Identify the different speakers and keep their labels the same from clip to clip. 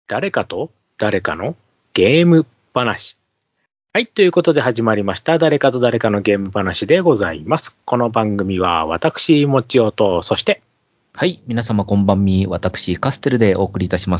Speaker 1: 誰かと誰かのゲーム話。はい。ということで始まりました。誰かと誰かのゲーム話でございます。この番組は私、もちおと、そして。
Speaker 2: はい。皆様こんばんみ。私、カステルでお送りいたします。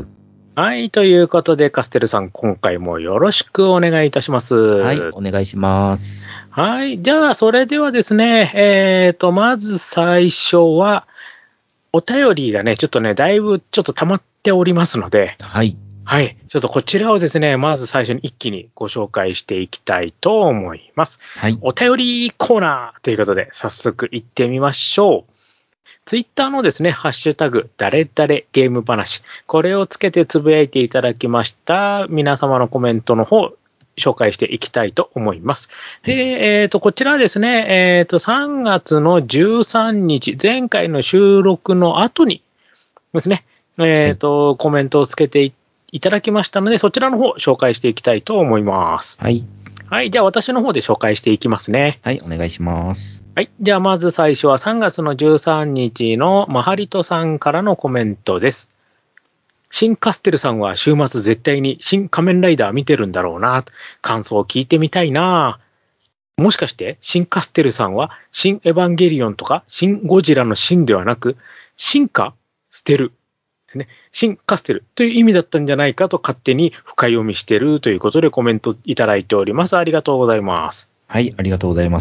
Speaker 1: はい。ということで、カステルさん、今回もよろしくお願いいたします。
Speaker 2: はい。お願いします。
Speaker 1: はい。じゃあ、それではですね、まず最初は、お便りがね、ちょっとね、だいぶちょっと溜まっておりますので、
Speaker 2: はい。
Speaker 1: はい。ちょっとこちらをですね、まず最初に一気にご紹介していきたいと思います。
Speaker 2: はい。
Speaker 1: お便りコーナーということで、早速行ってみましょう。ツイッターのですね、ハッシュタグ、誰々ゲーム話。これをつけてつぶやいていただきました皆様のコメントの方、紹介していきたいと思います。で、こちらはですね、3月の13日、前回の収録の後にですね、コメントをつけていただきましたので、そちらの方、紹介していきたいと思います。
Speaker 2: はい。
Speaker 1: はい。じゃあ、私の方で紹介していきますね。
Speaker 2: はい。お願いします。
Speaker 1: はい。じゃあ、まず最初は3月の13日のマハリトさんからのコメントです。新カステルさんは週末絶対に新仮面ライダー見てるんだろうな。感想を聞いてみたいな。もしかして新カステルさんは新エヴァンゲリオンとか新ゴジラの新ではなく、進化捨てる。ですね。新カステルという意味だったんじゃないかと勝手に深読みしてるということでコメントいただいております。ありがとうございます。
Speaker 2: はい。ありがとうございます。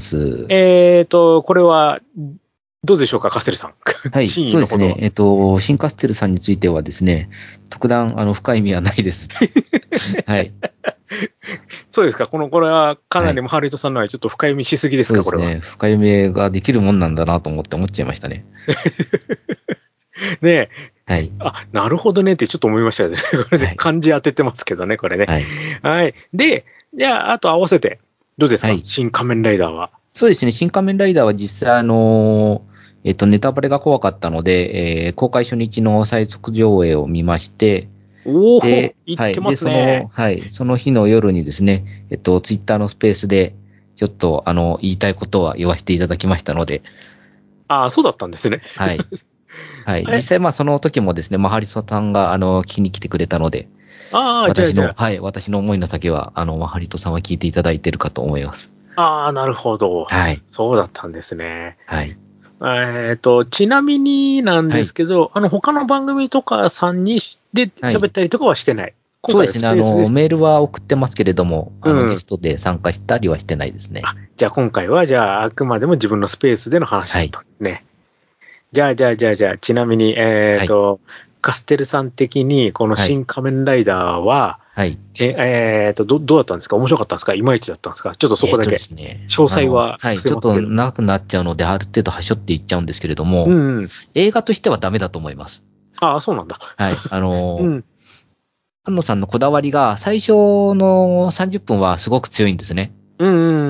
Speaker 1: これは、どうでしょうか、カステルさん。
Speaker 2: はい。
Speaker 1: 真意
Speaker 2: そうです
Speaker 1: のほどは。
Speaker 2: ね。新カステルさんについてはですね、特段、深い意味はないです。はい。
Speaker 1: そうですか。これはかな
Speaker 2: はい。
Speaker 1: りもハリトさんのはちょっと深読みしすぎですか、これは。
Speaker 2: そうですね。深読みができるもんなんだなと思っちゃいましたね。
Speaker 1: ねえ。
Speaker 2: はい。
Speaker 1: あ、なるほどねってちょっと思いましたよね。これで
Speaker 2: はい。
Speaker 1: 漢字当ててますけどね、これね。
Speaker 2: はい。
Speaker 1: はい。で、じゃあ、あと合わせて、どうですか、
Speaker 2: はい。
Speaker 1: 新仮面ライダーは。
Speaker 2: そうですね。新仮面ライダーは実際ネタバレが怖かったので、公開初日の最速上映を見まして、
Speaker 1: おお、
Speaker 2: で、はい。で、
Speaker 1: 言ってますね。
Speaker 2: その日の夜にですね、ツイッターのスペースで、ちょっと、言いたいことは言わせていただきましたので、
Speaker 1: ああ、そうだったんですね。
Speaker 2: はい。はい。
Speaker 1: あれ
Speaker 2: 実際、まあ、その時もですね、マハリソさんが、聞きに来てくれたので、
Speaker 1: ああ、じゃ
Speaker 2: 私の思いの丈は、マハリトさんは聞いていただいているかと思います。
Speaker 1: あ。ああ、なるほど。
Speaker 2: はい。
Speaker 1: そうだったんですね。
Speaker 2: はい。
Speaker 1: ちなみになん
Speaker 2: はい。
Speaker 1: ですけど、他の番組とかさんにで
Speaker 2: はい。
Speaker 1: 喋ったりとかはしてない。今回はス
Speaker 2: そうですね。
Speaker 1: ペースです。
Speaker 2: メールは送ってますけれども、
Speaker 1: うん。
Speaker 2: ゲストで参加したりはしてないですね。
Speaker 1: あ、じゃあ今回は、じゃああくまでも自分のスペースでの話
Speaker 2: はい。
Speaker 1: だったんですね。じゃあ、ちなみに、
Speaker 2: はい。
Speaker 1: カステルさん的に、この
Speaker 2: はい。
Speaker 1: 新仮面ライダーは、
Speaker 2: はい。
Speaker 1: どうだったんですか？面白かったんですか？いまいちだったんですか？ちょっとそこだけ。
Speaker 2: ですね。
Speaker 1: 詳細は
Speaker 2: はい。ちょっと
Speaker 1: 伏せますけど。
Speaker 2: 長くなっちゃうので、ある程度端折っていっちゃうんですけれども、
Speaker 1: うん、うん。
Speaker 2: 映画としてはダメだと思います。
Speaker 1: ああ、そうなんだ。
Speaker 2: はい。
Speaker 1: うん。
Speaker 2: 安野さんのこだわりが、最初の30分はすごく強いんですね。
Speaker 1: うん、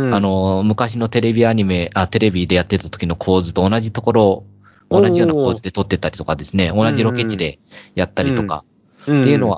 Speaker 1: うん。
Speaker 2: 昔のテレビでやってた時の構図と同じところを、同じような構
Speaker 1: おー。
Speaker 2: 図で撮ってたりとかですね、
Speaker 1: う
Speaker 2: 同じロケ地
Speaker 1: ん、
Speaker 2: でやった
Speaker 1: うん。
Speaker 2: りとか、
Speaker 1: うん。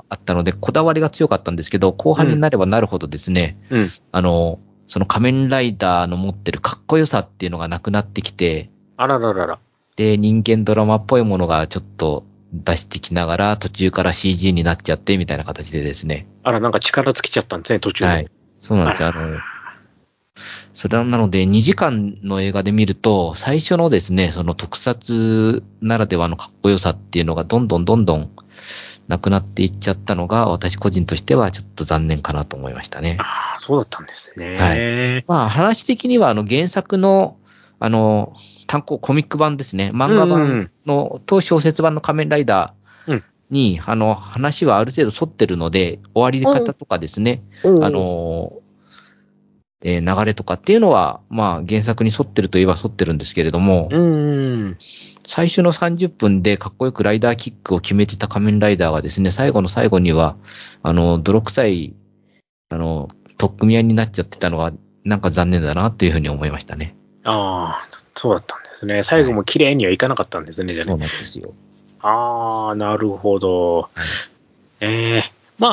Speaker 2: っていうのはあったので、こだわりが強かったんですけど、後
Speaker 1: うん。
Speaker 2: 半になればなるほどですね、
Speaker 1: うん。
Speaker 2: その仮面ライダーの持ってるかっこよさっていうのがなくなってきて、
Speaker 1: あらららら。
Speaker 2: で、人間ドラマっぽいものがちょっと出してきながら、途中から CG になっちゃって、みたいな形でですね。
Speaker 1: あら、なんか力尽きちゃったんですね、途中で。
Speaker 2: はい。そうなん
Speaker 1: あ
Speaker 2: ですよ。
Speaker 1: ら。
Speaker 2: それなので、2時間の映画で見ると、最初のですね、その特撮ならではのかっこよさっていうのがどんどんなくなっていっちゃったのが、私個人としてはちょっと残念かなと思いましたね。
Speaker 1: ああ、そうだったんです
Speaker 2: はい。
Speaker 1: ね。
Speaker 2: まあ、話的には、原作の、コミック版ですね。
Speaker 1: う
Speaker 2: 漫画版
Speaker 1: ん。
Speaker 2: の、と小説版の仮面ライダ
Speaker 1: うん。
Speaker 2: ーに、話はある程度沿ってるので、終わり
Speaker 1: おー
Speaker 2: 方とかですね、あ
Speaker 1: おー。
Speaker 2: の、流れとかっていうのは、まあ、原作に沿ってるといえば沿ってるんですけれども、
Speaker 1: うん。
Speaker 2: 最初の30分でかっこよくライダーキックを決めてた仮面ライダーがですね、最後の最後には、泥臭い、取っ組み合いになっちゃってたのが、なんか残念だなというふうに思いましたね。
Speaker 1: ああ、そうだったんですね。最
Speaker 2: はい。
Speaker 1: 後も綺麗にはいかなかったんですね、じゃあね。
Speaker 2: そうなんですよ。
Speaker 1: ああ、なるほど。
Speaker 2: はい。
Speaker 1: ええまあ、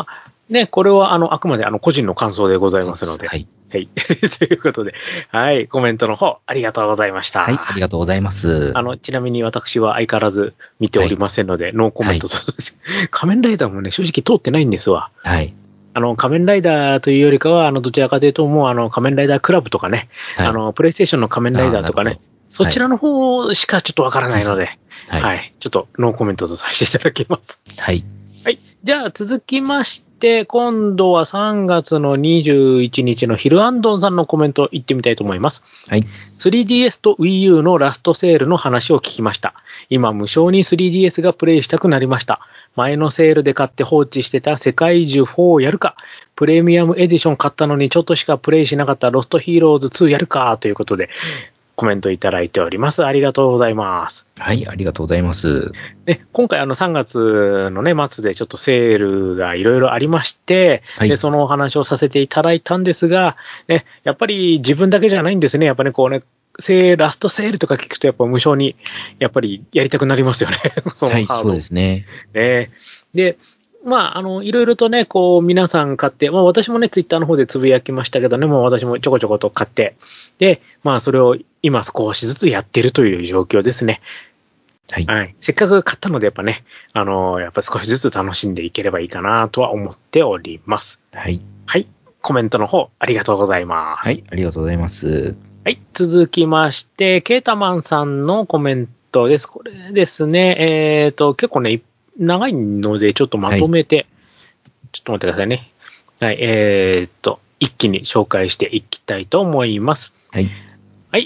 Speaker 1: ね、これはあくまで個人の感想でございますので。
Speaker 2: はい。
Speaker 1: はい。ということで、はい、コメントの方、ありがとうございました。
Speaker 2: はい、ありがとうございます。
Speaker 1: ちなみに私は相変わらず見ておりませんので、ノーコメントと、仮面ライダーもね、正直通ってないんですわ。
Speaker 2: はい。
Speaker 1: 仮面ライダーというよりかは、どちらかというと、もう仮面ライダークラブとかね、
Speaker 2: はい。
Speaker 1: プレイステーションの仮面ライダーとかね、そちらの方しかちょっとわからないので、
Speaker 2: はい。
Speaker 1: はい。ちょっとノーコメントとさせていただきます。
Speaker 2: はい。
Speaker 1: はい。じゃあ続きまして、今度は3月の21日のヒルアンドンさんのコメント行ってみたいと思います。
Speaker 2: はい。
Speaker 1: 3DS と Wii U のラストセールの話を聞きました。今無償に 3DS がプレイしたくなりました。前のセールで買って放置してた世界中4をやるか、プレミアムエディション買ったのにちょっとしかプレイしなかったロストヒーローズ2やるかということで、コメントいただいております。ありがとうございます。
Speaker 2: はい、ありがとうございます。
Speaker 1: 今回3月のね、末でちょっとセールがいろいろありまして、
Speaker 2: はい、
Speaker 1: そのお話をさせていただいたんですが、ね、やっぱり自分だけじゃないんですね。やっぱりこうね、ラストセールとか聞くとやっぱ無償にやっぱりやりたくなりますよね。その
Speaker 2: はい、
Speaker 1: ハード。
Speaker 2: そうですね。
Speaker 1: で、まあ、いろいろとね、こう、皆さん買って、まあ、私もね、ツイッターの方でつぶやきましたけどね、もう私もちょこちょこと買って、で、まあ、それを今少しずつやってるという状況ですね。
Speaker 2: はい。
Speaker 1: はい。せっかく買ったので、やっぱね、やっぱ少しずつ楽しんでいければいいかなとは思っております。
Speaker 2: はい。
Speaker 1: はい。コメントの方、ありがとうございます。
Speaker 2: はい、ありがとうございます。
Speaker 1: はい。続きまして、ケータマンさんのコメントです。これですね、結構ね、長いので、ちょっとまとめて、ちょっと待ってくださいね。はい、一気に紹介していきたいと思います。
Speaker 2: はい。
Speaker 1: はい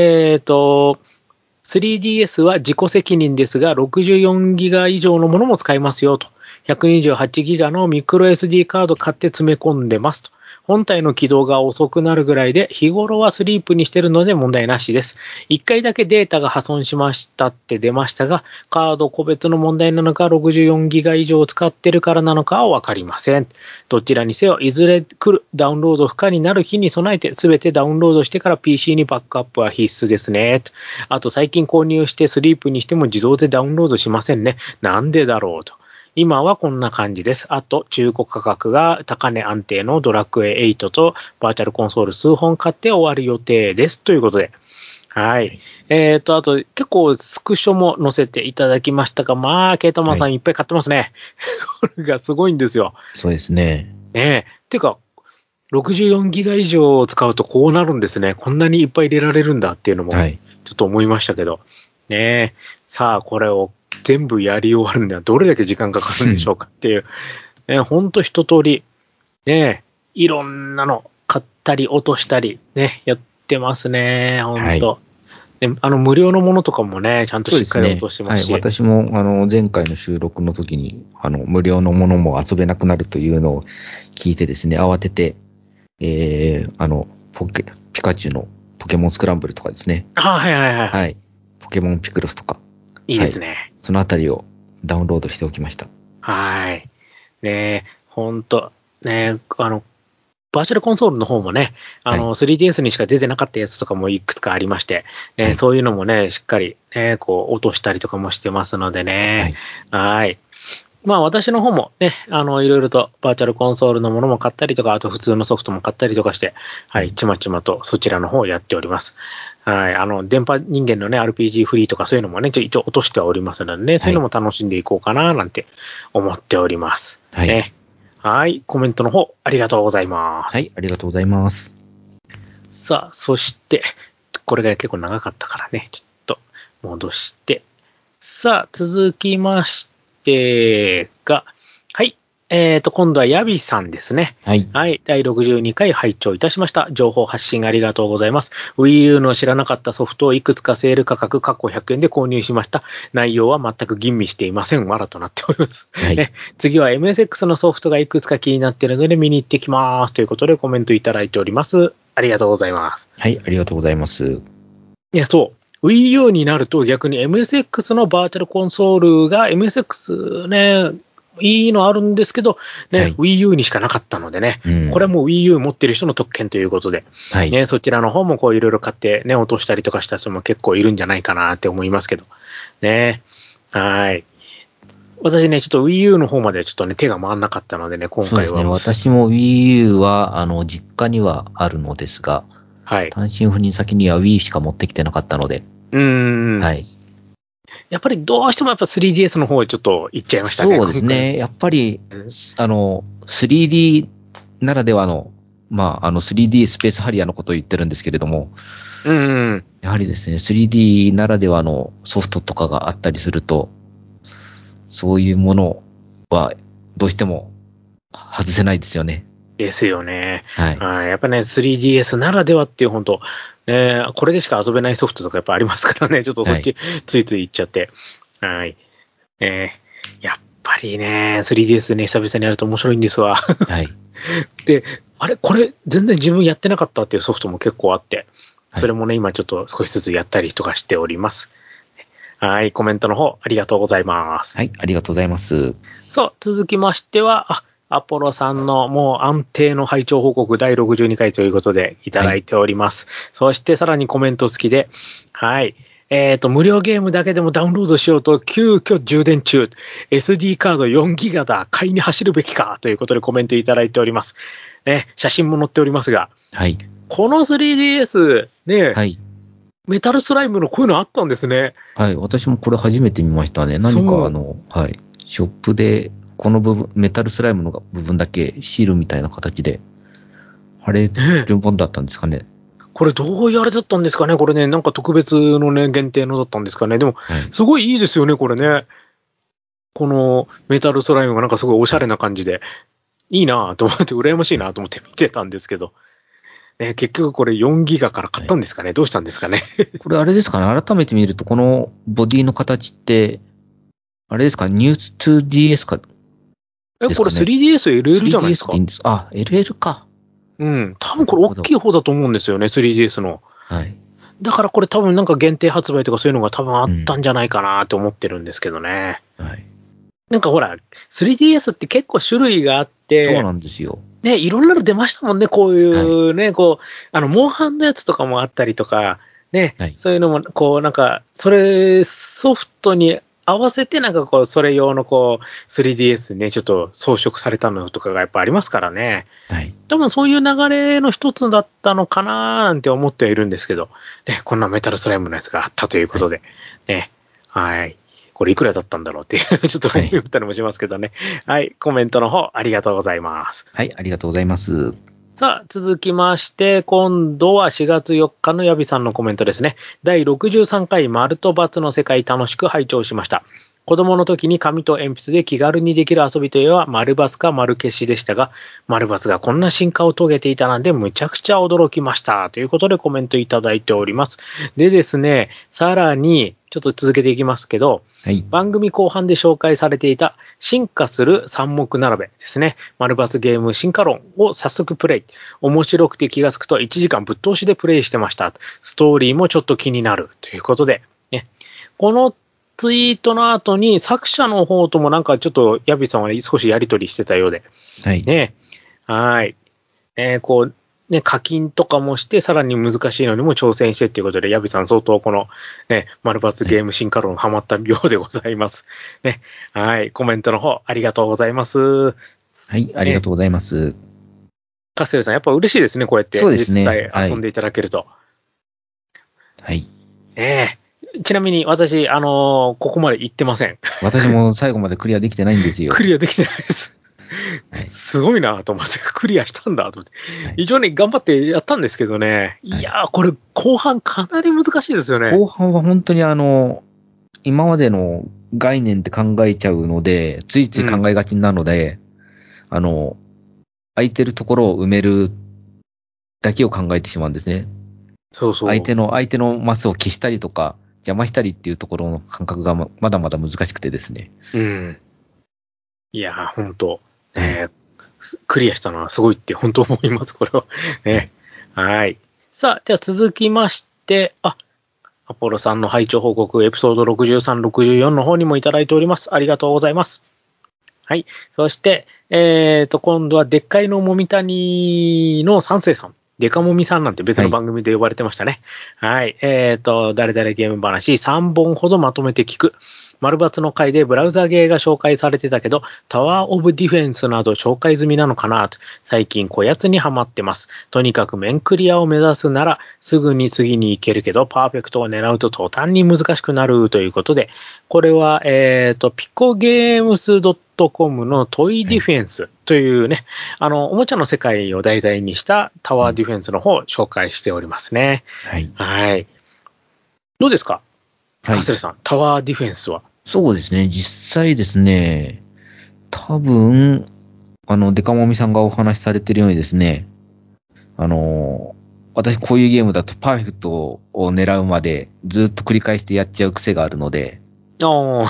Speaker 1: 、3DS は自己責任ですが、64ギガ以上のものも使えますよと。128ギガのミクロ SD カード買って詰め込んでますと。本体の起動が遅くなるぐらいで、日頃はスリープにしてるので問題なしです。1回だけデータが破損しましたって出ましたが、カード個別の問題なのか、64ギガ以上使ってるからなのかはわかりません。どちらにせよ、いずれ来るダウンロード不可になる日に備えて、すべてダウンロードしてから PC にバックアップは必須ですね。あと最近購入してスリープにしても自動でダウンロードしませんね。なんでだろうと。今はこんな感じです。あと、中古価格が高値安定のドラクエ8とバーチャルコンソール数本買って終わる予定です。ということで。はい。あと、結構スクショも載せていただきましたが、まあ、ケータマンさんいっぱい買ってますね。これがすごいんですよ。
Speaker 2: そうですね。
Speaker 1: ねえ。ていうか、64ギガ以上使うとこうなるんですね。こんなにいっぱい入れられるんだっていうのも、ちょっと思いましたけど。ねえ。さあ、これを全部やり終わるにはどれだけ時間かかるんでしょうかっていう。ね、ほんと一通り、ね、いろんなの買ったり落としたり、ね、やってますね。ほんと。で無料のものとかもね、ちゃんとしっかり落としてますし。
Speaker 2: はい、私も、前回の収録の時に、無料のものも遊べなくなるというのを聞いてですね、慌てて、ピカチュウのポケモンスクランブルとかですね。
Speaker 1: はいはいはい。
Speaker 2: はい。ポケモンピクロスとか。
Speaker 1: いいですね。
Speaker 2: はい、そのあたりをダウンロードしておきました。
Speaker 1: はい。ねほんと、ねバーチャルコンソールの方もね、3DS にしか出てなかったやつとかもいくつかありまして、そういうのもね、しっかりね、こう、落としたりとかもしてますのでね。はい。まあ私の方もね、いろいろとバーチャルコンソールのものも買ったりとか、あと普通のソフトも買ったりとかして、はい、ちまちまとそちらの方をやっております。はい、電波人間のね、RPG フリーとかそういうのもね、一応落としてはおりますのでね、そういうのも楽しんでいこうかな、なんて思っております。
Speaker 2: はい。
Speaker 1: ね、はい、コメントの方、ありがとうございます。
Speaker 2: はい、ありがとうございます。
Speaker 1: さあ、そして、これが結構長かったからね、ちょっと戻して、さあ、続きましてが、はい。今度はヤビさんですね。
Speaker 2: はい。
Speaker 1: はい。第62回拝聴いたしました。情報発信ありがとうございます。Wii U の知らなかったソフトをいくつかセール価格、過去100円で購入しました。内容は全く吟味していません。わらとなっております。
Speaker 2: はい。
Speaker 1: 次は MSX のソフトがいくつか気になっているので見に行ってきます。ということでコメントいただいております。ありがとうございます。
Speaker 2: はい、ありがとうございます。
Speaker 1: いや、そう。Wii U になると逆に MSX のバーチャルコンソールが MSX ね、いいのあるんですけど、ね、はい、Wii U にしかなかったのでね、これはもう Wii U 持ってる人の特権ということで、はい、ね、そちらの方もこういろいろ買ってね、落としたりとかした人も結構いるんじゃないかなって思いますけど、ね。はい。 私ね、ちょっと Wii U の方までちょっとね、手が回んなかったのでね、今回は。
Speaker 2: そうですね。私も Wii U は、実家にはあるのですが、
Speaker 1: はい。
Speaker 2: 単身赴任先には Wii しか持ってきてなかったので、は
Speaker 1: はい。
Speaker 2: い。
Speaker 1: やっぱりどうしてもやっぱ 3DS の方へちょっと行っちゃいましたね、
Speaker 2: そうですね。やっぱり、
Speaker 1: 今回。
Speaker 2: 3D ならではの、3D スペースハリアーのことを言ってるんですけれども、やはりですね、3D ならではのソフトとかがあったりすると、そういうものはどうしても外せないですよね。
Speaker 1: ですよね。
Speaker 2: はい。
Speaker 1: やっぱね、3DS ならではっていう本当、ね、これでしか遊べないソフトとかやっぱありますからね、ちょっとそっち、ついつい行っちゃって。はい。やっぱりね、3DS ね、久々にやると面白いんですわ。
Speaker 2: はい。
Speaker 1: で、あれ、これ全然自分やってなかったっていうソフトも結構あって、
Speaker 2: はい。
Speaker 1: それもね、今ちょっと少しずつやったりとかしております。はい、コメントの方ありがとうございます。
Speaker 2: はい、ありがとうございます。
Speaker 1: そう、続きましては、アポロさんのもう安定の拝聴報告第62回ということでいただいております。そしてさらにコメント付きで、はい。無料ゲームだけでもダウンロードしようと急遽充電中。SD カード4ギガだ。買いに走るべきか。ということでコメントいただいております。ね、写真も載っておりますが、
Speaker 2: はい。
Speaker 1: この 3DS、ね、
Speaker 2: はい。
Speaker 1: メタルスライムのこういうのあったんですね。
Speaker 2: はい。私もこれ初めて見ましたね。何かはい。ショップで、この部分、メタルスライムの部分だけシールみたいな形で貼れるもんだったんですかね。
Speaker 1: これどういうあれだったんですかねこれね、なんか特別のね、限定のだったんですかね。でも、
Speaker 2: はい。
Speaker 1: すごいいいですよね、これね。このメタルスライムがなんかすごいおしゃれな感じで、いいなぁと思って、羨ましいなと思って見てたんですけど。ね、結局これ4ギガから買ったんですかね、どうしたんですかね。
Speaker 2: これあれですかね。改めて見ると、このボディの形って、あれですか、ニュー 2DS かです
Speaker 1: これ
Speaker 2: かね。
Speaker 1: 3DS LL じゃないです
Speaker 2: 3DS でい
Speaker 1: か。
Speaker 2: いんです。あ、LL か。
Speaker 1: うん。多分これ大
Speaker 2: なるほど。
Speaker 1: きい方だと思うんですよね、3DS の。
Speaker 2: はい。
Speaker 1: だからこれ多分なんか限定発売とかそういうのが多分あったん
Speaker 2: うん。
Speaker 1: じゃないかなって思ってるんですけどね。
Speaker 2: はい。
Speaker 1: なんかほら、3DS って結構種類があって、
Speaker 2: そうなんですよ。
Speaker 1: ね、いろんなの出ましたもんね、こうい
Speaker 2: はい。
Speaker 1: うね、モンハンのやつとかもあったりとか、ね、
Speaker 2: はい。
Speaker 1: そういうのも、なんか、それ、ソフトに合わせて、なんかそれ用の3DS ね、ちょっと装飾されたのとかがやっぱありますからね。
Speaker 2: はい。
Speaker 1: 多分そういう流れの一つだったのかななんて思ってはいるんですけど、ね、こんなメタルスライムのやつがあったということで、ね、はい。これいくらだったんだろうっていう、ちょっと思いったりもしますけどね。はい、コメントの方ありがとうございます。
Speaker 2: はい、ありがとうございます。
Speaker 1: さあ、続きまして、今度は4月4日のヤビさんのコメントですね。第63回丸と×の世界楽しく拝聴しました。子供の時に紙と鉛筆で気軽にできる遊びといえば丸×か丸消しでしたが、丸×がこんな進化を遂げていたなんてむちゃくちゃ驚きました。ということでコメントいただいております。でですね、さらに、ちょっと続けていきますけど、
Speaker 2: はい。
Speaker 1: 番組後半で紹介されていた進化する三目並べですね。丸×ゲーム進化論を早速プレイ。面白くて気がつくと1時間ぶっ通しでプレイしてました。ストーリーもちょっと気になるということで、ね。このツイートの後に作者の方ともなんかちょっとヤビさんは、ね、少しやりとりしてたようで。
Speaker 2: はい。
Speaker 1: ね。はい。ね、課金とかもして、さらに難しいのにも挑戦してっていうことで、ヤビさん相当この、ね、丸×ゲーム進化論ハマったようでございます。ね。はい。コメントの方、ありがとうございます。
Speaker 2: はい、ありがとうございます。
Speaker 1: カステルさん、やっぱ嬉しいですね、こうやって
Speaker 2: そうです
Speaker 1: 実際
Speaker 2: ね。はい。
Speaker 1: 遊んでいただけると。
Speaker 2: はい。
Speaker 1: ちなみに私、ここまで行ってません。
Speaker 2: 私も最後までクリアできてないんですよ。
Speaker 1: クリアできてないです。
Speaker 2: はい。
Speaker 1: すごいなと思って、クリアしたんだと思って。
Speaker 2: はい。
Speaker 1: 非常に頑張ってやったんですけどね。いやー、これ後半かなり難しいですよね。
Speaker 2: 後半は本当に今までの概念って考えちゃうので、ついつい考えがちなので、空いてるところを埋めるだけを考えてしまうんですね。
Speaker 1: そうそう。
Speaker 2: 相手のマスを消したりとか、邪魔したりっていうところの感覚がまだまだ難しくてですね。
Speaker 1: うん。いやー、本当
Speaker 2: はい。
Speaker 1: クリアしたのはすごいって本当思います、これは。
Speaker 2: はい。
Speaker 1: ね。はい。さあ、では続きまして、アポロさんの拝聴報告、エピソード63、64の方にもいただいております。ありがとうございます。はい。そして、今度はでっかいのもみたにの三世さん。デカモミさんなんて別の番組で呼ばれてましたね。はい。誰々ゲーム話3本ほどまとめて聞く。 丸抜の回でブラウザゲーが紹介されてたけど、タワーオブディフェンスなど紹介済みなのかなと、最近こやつにハマってます。とにかく面クリアを目指すなら、すぐに次に行けるけど、パーフェクトを狙うと途端に難しくなるということで、これは、ピコゲームス .com のトイディフェンスというね、おもちゃの世界を題材にしたタワーディフェンスの方を紹介しておりますね。
Speaker 2: はい。
Speaker 1: はい。どうですか、
Speaker 2: はい。
Speaker 1: カスレさん、タワーディフェンスは。
Speaker 2: そうですね。実際ですね、多分、デカモミさんがお話しされてるようにですね、私こういうゲームだとパーフェクトを狙うまでずっと繰り返してやっちゃう癖があるので、
Speaker 1: はい。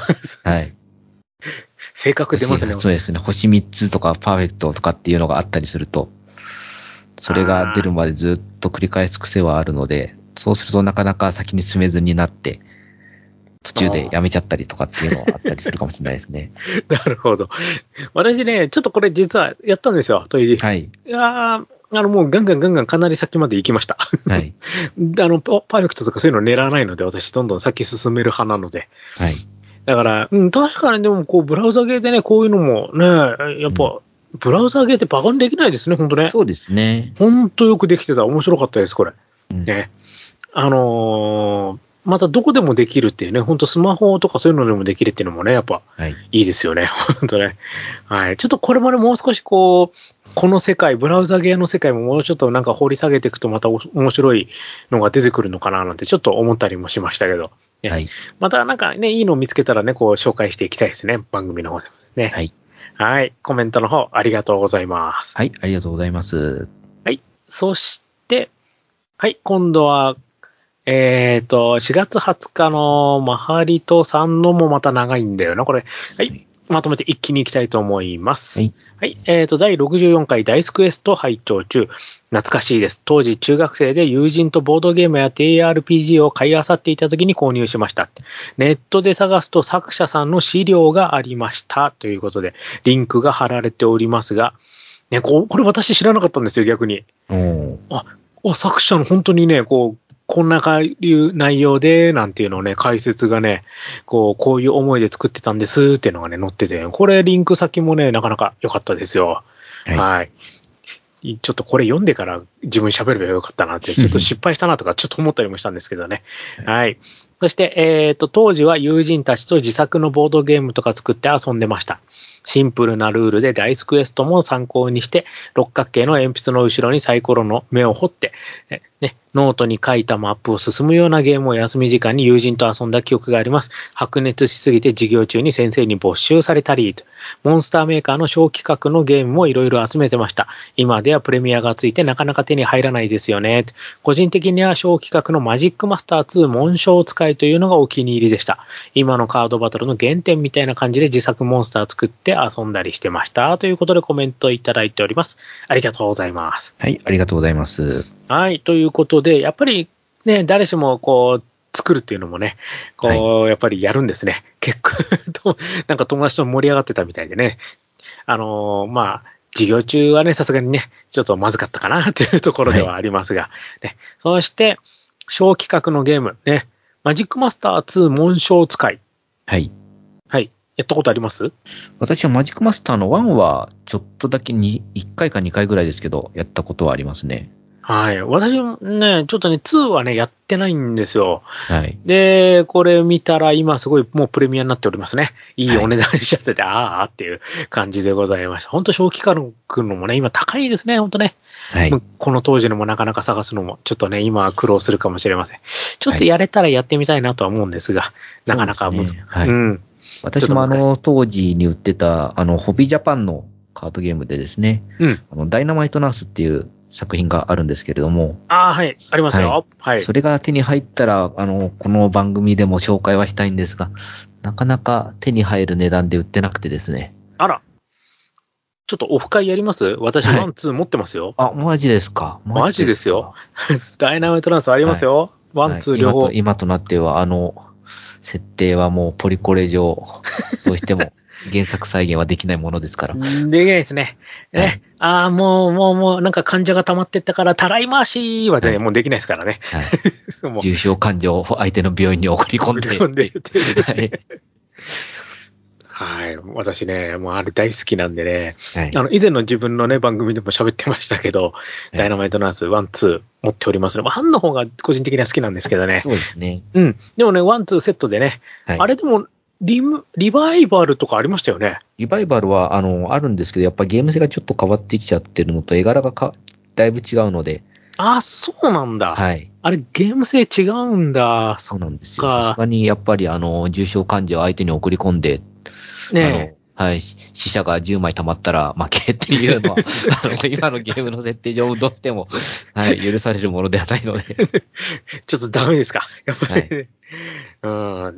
Speaker 1: 性格出ますね。
Speaker 2: そうですね。星3つとかパーフェクトとかっていうのがあったりすると、それが出るまでずっと繰り返す癖はあるので、そうするとなかなか先に進めずになって、途中でやめちゃったりとかっていうのはあったりするかもしれないですね。
Speaker 1: なるほど。私ね、ちょっとこれ実はやったんですよ、トイレ。
Speaker 2: はい。
Speaker 1: いやもうガンガンかなり先まで行きました。
Speaker 2: はい。
Speaker 1: パーフェクトとかそういうの狙わないので、私どんどん先進める派なので。
Speaker 2: はい。
Speaker 1: だから、確かにでもこう、ブラウザゲーでね、こういうのもね、やっぱ、ブラウザゲーってバカにできないですね、ほんとね。
Speaker 2: そうですね。
Speaker 1: ほんとよくできてた。面白かったです、これ。ね。またどこでもできるっていうね、ほんとスマホとかそういうのでもできるっていうのもね、やっぱ、いいですよね。ほんとね。はい。ちょっとこれまでもう少しこの世界、ブラウザゲーの世界ももうちょっとなんか掘り下げていくとまた面白いのが出てくるのかななんてちょっと思ったりもしましたけど。ね、はい。またなんかね、いいのを見つけたらね、こう紹介していきたいですね。番組の方でもね。はい。はい。コメントの方ありがとうございます。
Speaker 2: はい。ありがとうございます。
Speaker 1: はい。そして、はい。今度は、4月20日のマハリトさんのもまた長いんだよな、これ。はい。まとめて一気に行きたいと思います。はい。はい。第64回ダイスクエスト拝聴中。懐かしいです。当時中学生で友人とボードゲームや TRPG を買い漁っていた時に購入しました。ネットで探すと作者さんの資料がありました。ということで、リンクが貼られておりますが、ね、これ私知らなかったんですよ、逆に。作者の本当にね、こんな内容で、なんていうのをね、解説がね、こういう思いで作ってたんですっていうのがね、載ってて、これリンク先もね、なかなか良かったですよ。はい。ちょっとこれ読んでから自分喋ればよかったなって、ちょっと失敗したなとかちょっと思ったりもしたんですけどね。はい。そして、当時は友人たちと自作のボードゲームとか作って遊んでました。シンプルなルールでダイスクエストも参考にして、六角形の鉛筆の後ろにサイコロの目を彫って、ノートに書いたマップを進むようなゲームを休み時間に友人と遊んだ記憶があります。白熱しすぎて授業中に先生に没収されたり、モンスターメーカーの小企画のゲームもいろいろ集めてました。今ではプレミアがついてなかなか手に入らないですよね。個人的には小企画のマジックマスター2紋章使いというのがお気に入りでした。今のカードバトルの原点みたいな感じで自作モンスター作って遊んだりしてました。ということでコメントいただいております。ありがとうございます。
Speaker 2: はい、ありがとうございます。
Speaker 1: はい、ということで、やっぱりね、誰しも作るっていうのもね、やっぱりやるんですね。結構、なんか友達と盛り上がってたみたいでね。授業中はね、さすがにね、ちょっとまずかったかなっていうところではありますが、ね。そして、小企画のゲーム、ね、マジックマスター2紋章使い。
Speaker 2: はい。
Speaker 1: はい。やったことあります？
Speaker 2: 私はマジックマスターの1は、ちょっとだけ1回か2回ぐらいですけど、やったことはありますね。
Speaker 1: はい。私もね、ちょっとね、2はね、やってないんですよ。
Speaker 2: はい。
Speaker 1: で、これ見たら今すごいもうプレミアになっておりますね。いいお値段にしちゃってて、あーっていう感じでございました。本当小規格のもね、今高いですね、本当ね。はい。この当時のもなかなか探すのも、ちょっとね、今は苦労するかもしれません。ちょっとやれたらやってみたいなとは思うんですが、なかなか難しい。
Speaker 2: はい。うん。私も当時に売ってた、ホビージャパンのカードゲームでですね、ダイナマイトナースっていう作品があるんですけれども。
Speaker 1: はい、ありますよ。はい。
Speaker 2: それが手に入ったら、この番組でも紹介はしたいんですが、なかなか手に入る値段で売ってなくてですね。
Speaker 1: あら。ちょっとオフ会やります？私、ワン、ツー持ってますよ。
Speaker 2: あ、マジですか。
Speaker 1: マジですよ。ダイナマイトナースありますよ。ワン、ツー両方。
Speaker 2: 今となっては、設定はもうポリコレ上、どうしても原作再現はできないものですから。
Speaker 1: できないですね。もう、なんか患者が溜まってったから、たらい回しはね、もうできないですからね。
Speaker 2: 重症患者を相手の病院に送り込んで。
Speaker 1: はい。私ね、もうあれ大好きなんでね、
Speaker 2: はい。
Speaker 1: 以前の自分のね、番組でも喋ってましたけど、ダイナマイトナース1、2持っておりますので、1の方が個人的には好きなんですけどね。
Speaker 2: そうですね。
Speaker 1: うん。でもね、1、2セットでね、
Speaker 2: はい。
Speaker 1: あれでもリバイバルとかありましたよね。
Speaker 2: リバイバルは、あるんですけど、やっぱゲーム性がちょっと変わってきちゃってるのと、絵柄がだいぶ違うので、
Speaker 1: あ、そうなんだ。
Speaker 2: はい。
Speaker 1: あれ、ゲーム性違うんだ。そっ
Speaker 2: そうなんですよ。さす
Speaker 1: か。
Speaker 2: がに、やっぱり、重症患者を相手に送り込んで、
Speaker 1: ね
Speaker 2: はい、死者が10枚溜まったら負けっていうのは、今のゲームの設定上、どうしても、はい、許されるものではないので、
Speaker 1: え。ちょっとダメですか。やっぱ
Speaker 2: はい。
Speaker 1: りね。うん。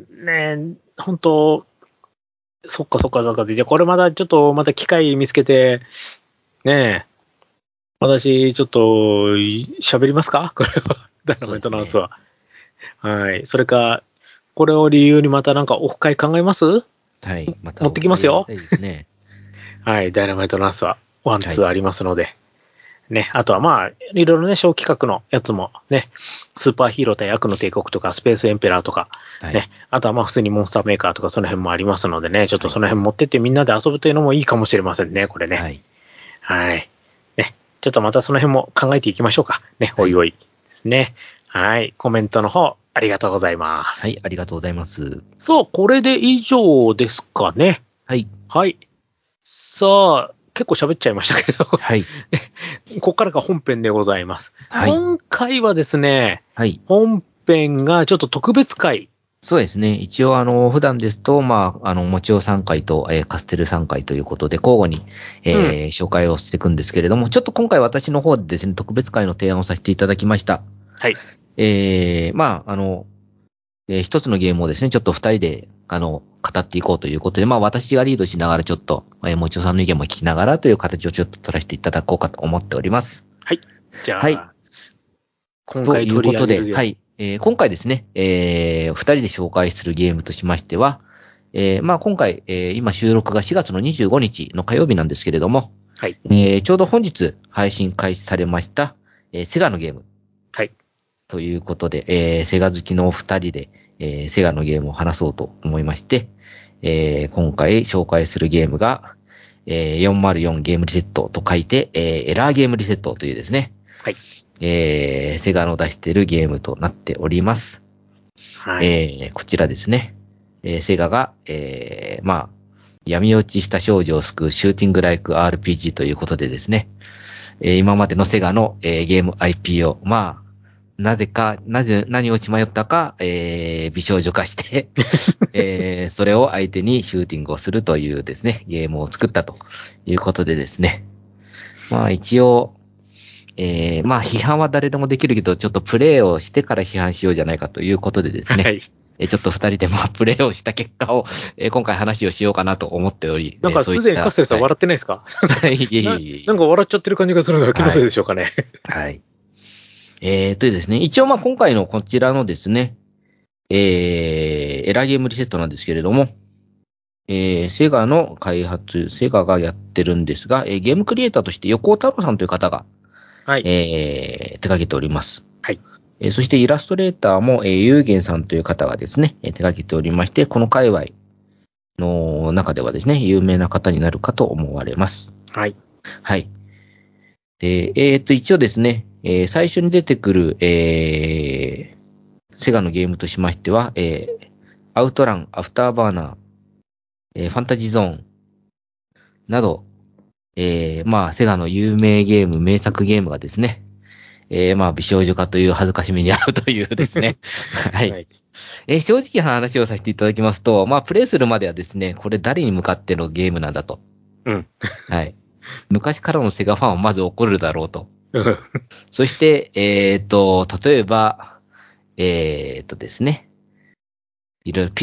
Speaker 1: ねえ、本当そっかそっかそっか。じゃあこれまだちょっとまた機会見つけて、ねえ、私ちょっと喋りますかこれは。ダイナマイ
Speaker 2: そうですね。
Speaker 1: トナンスは。はい。それか、これを理由にまたなんかオフ会考えます？
Speaker 2: はい。また、
Speaker 1: 持ってきますよ。
Speaker 2: やりたいですね。
Speaker 1: はい。ダイナマイトナンスは、ワン、
Speaker 2: はい。
Speaker 1: ツーありますので。ね。あとはまあ、いろいろね、小企画のやつもね、スーパーヒーロー対悪の帝国とか、スペースエンペラーとか、
Speaker 2: はい。
Speaker 1: ね。あとはまあ、普通にモンスターメーカーとか、その辺もありますのでね、ちょっと
Speaker 2: はい。
Speaker 1: その辺持ってってみんなで遊ぶというのもいいかもしれませんね、これね。
Speaker 2: はい。
Speaker 1: はい。ね。ちょっとまたその辺も考えていきましょうか。ね。
Speaker 2: はい。
Speaker 1: おいおいですね。はい。コメントの方、ありがとうございます。
Speaker 2: はい。ありがとうございます。
Speaker 1: さあ、これで以上ですかね。
Speaker 2: はい。
Speaker 1: はい。さあ、結構喋っちゃいましたけど、
Speaker 2: はい。
Speaker 1: ここからが本編でございます。
Speaker 2: はい。
Speaker 1: 今回はですね、
Speaker 2: はい。
Speaker 1: 本編がちょっと特別会。
Speaker 2: そうですね。一応、普段ですと、まあ、もちお3回と、カステル3回ということで、交互に、
Speaker 1: うん。
Speaker 2: 紹介をしていくんですけれども、ちょっと今回私の方でですね、特別会の提案をさせていただきました。
Speaker 1: はい。
Speaker 2: まあ、一つのゲームをですね、ちょっと二人で、語っていこうということで、まあ、私がリードしながらちょっと、もちおさんの意見も聞きながらという形をちょっと取らせていただこうかと思っております。
Speaker 1: はい。じ
Speaker 2: はい。
Speaker 1: ゃあ、今
Speaker 2: と
Speaker 1: 回取り
Speaker 2: いうことで、
Speaker 1: 上げるゲーム。
Speaker 2: はい。今回ですね、二人で紹介するゲームとしましては、まあ今回、今収録が4月の25日の火曜日なんですけれども、
Speaker 1: はい。
Speaker 2: ちょうど本日配信開始されました、セガのゲーム
Speaker 1: はい。
Speaker 2: ということで、セガ好きの二人で、セガのゲームを話そうと思いまして、今回紹介するゲームが、404ゲームリセットと書いて、エラーゲームリセットというですね、
Speaker 1: はい。
Speaker 2: セガの出しているゲームとなっております。
Speaker 1: はい。
Speaker 2: こちらですね。セガが、まあ、闇落ちした少女を救うシューティングライク RPG ということでですね。今までのセガの、ゲーム IP を、まあ、何を血迷ったか、美少女化してそれを相手にシューティングをするというですね、ゲームを作ったということでですね。まあ一応、まあ批判は誰でもできるけど、ちょっとプレイをしてから批判しようじゃないかということでですね。
Speaker 1: はい。
Speaker 2: ちょっと二人でまあプレイをした結果を、今回話をしようかなと思っており、
Speaker 1: なんかすでにカス
Speaker 2: そういった、はい。
Speaker 1: テルさん笑ってないですか？
Speaker 2: はい、いえいえいえい
Speaker 1: なんか笑っちゃってる感じがするのは
Speaker 2: え。
Speaker 1: 気のせい
Speaker 2: はい。
Speaker 1: でしょうかね。
Speaker 2: はい。ですね、一応まあ今回のこちらのですね、エラーゲームリセットなんですけれども、セガの開発、セガがやってるんですが、ゲームクリエイターとして横尾太郎さんという方が、
Speaker 1: はい。
Speaker 2: 手掛けております。
Speaker 1: はい。
Speaker 2: そしてイラストレーターも、ゆうげんさんという方がですね、手掛けておりまして、この界隈の中ではですね、有名な方になるかと思われます。
Speaker 1: はい。
Speaker 2: はい。で、一応ですね、最初に出てくる、セガのゲームとしましては、アウトラン、アフターバーナー、ファンタジーゾーンなど、まあ、セガの有名ゲーム、名作ゲームがですね、まあ、美少女化という恥ずかしめに遭うというですね。はい。
Speaker 1: はい。
Speaker 2: 正直な話をさせていただきますと、まあ、プレイするまではですね、これ誰に向かってのゲームなんだと。
Speaker 1: うん。
Speaker 2: はい。昔からのセガファンはまず怒るだろうと。
Speaker 1: うん。
Speaker 2: そして、例えば、ですね、いろいろ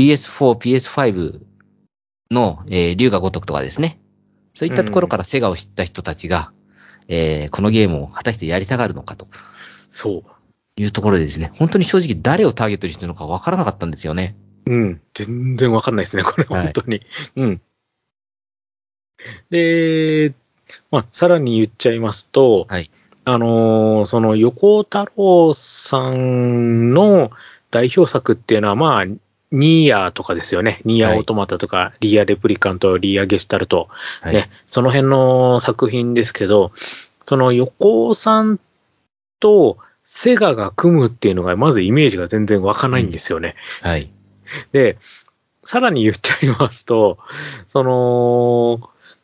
Speaker 2: PS4、PS5 の、龍が如くとかですね。そういったところからセガを知った人たちが、このゲームを果たしてやりたがるのかと
Speaker 1: そ
Speaker 2: いうところでですね、本当に正直誰をターゲットにしてるのかわからなかったんですよね。
Speaker 1: う。うん。全然わかんないですね、これ、
Speaker 2: はい。
Speaker 1: 本当に。うん。で、まあ、さらに言っちゃいますと、
Speaker 2: はい。
Speaker 1: その横尾太郎さんの代表作っていうのは、まあ、 ニーヤとかですよね。ニーヤオートマタとか、リーアレプリカント、リーアゲシュタルト、
Speaker 2: はい。
Speaker 1: ね、その辺の作品ですけど、その横尾さんとセガが組むっていうのが、まずイメージが全然湧かないんですよね。
Speaker 2: はい。
Speaker 1: で、さらに言っちゃいますと、その、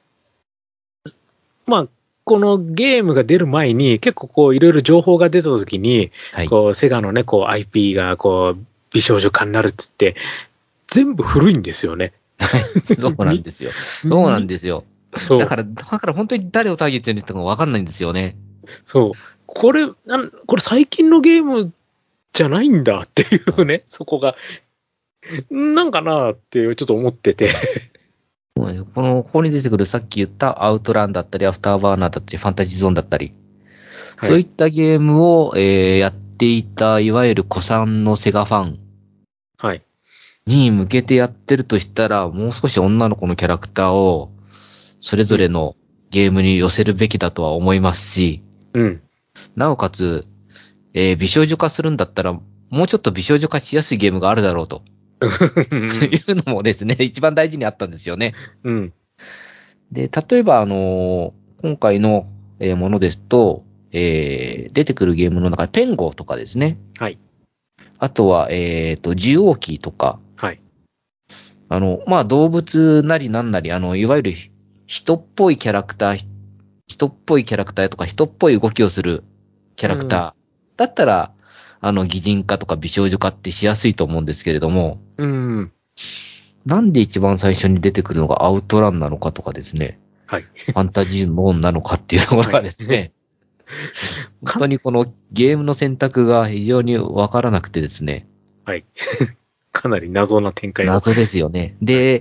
Speaker 1: まあ、このゲームが出る前に結構こういろいろ情報が出た時に、
Speaker 2: はい。
Speaker 1: こうセガのね、こう IP がこう美少女化になるっつって、全部古いんですよね。
Speaker 2: はい。そうなんですよ。そうなんですよ。
Speaker 1: そう。
Speaker 2: だから本当に誰をターゲットに言ったかわかんないんですよね。
Speaker 1: そう。これ最近のゲームじゃないんだっていうね、そこが。なんかなってちょっと思ってて。
Speaker 2: ここに出てくるさっき言ったアウトランだったり、アフターバーナーだったり、ファンタジーゾーンだったり、
Speaker 1: はい、
Speaker 2: そういったゲームを、やっていた、いわゆる古参のセガファン
Speaker 1: はい。
Speaker 2: に向けてやってるとしたら、もう少し女の子のキャラクターを、それぞれのゲームに寄せるべきだとは思いますし、
Speaker 1: うん。
Speaker 2: なおかつ、美少女化するんだったら、もうちょっと美少女化しやすいゲームがあるだろうと。いうのもですね、一番大事にあったんですよね。
Speaker 1: うん。
Speaker 2: で、例えば、今回のものですと、出てくるゲームの中でペンゴとかですね。
Speaker 1: はい。
Speaker 2: あとは、ジュオーキーとか、
Speaker 1: はい。
Speaker 2: まあ、動物なりなんなり、いわゆる人っぽいキャラクター、人っぽいキャラクターとか人っぽい動きをするキャラクターだったら、擬人化とか美少女化ってしやすいと思うんですけれども、
Speaker 1: うん。
Speaker 2: なんで一番最初に出てくるのがアウトランなのかとかですね、
Speaker 1: はい。
Speaker 2: ファンタジーゾーンなのかっていうところがですね、本当にこのゲームの選択が非常にわからなくてですね、
Speaker 1: はい。かなり謎な展開を。
Speaker 2: 謎ですよね。で、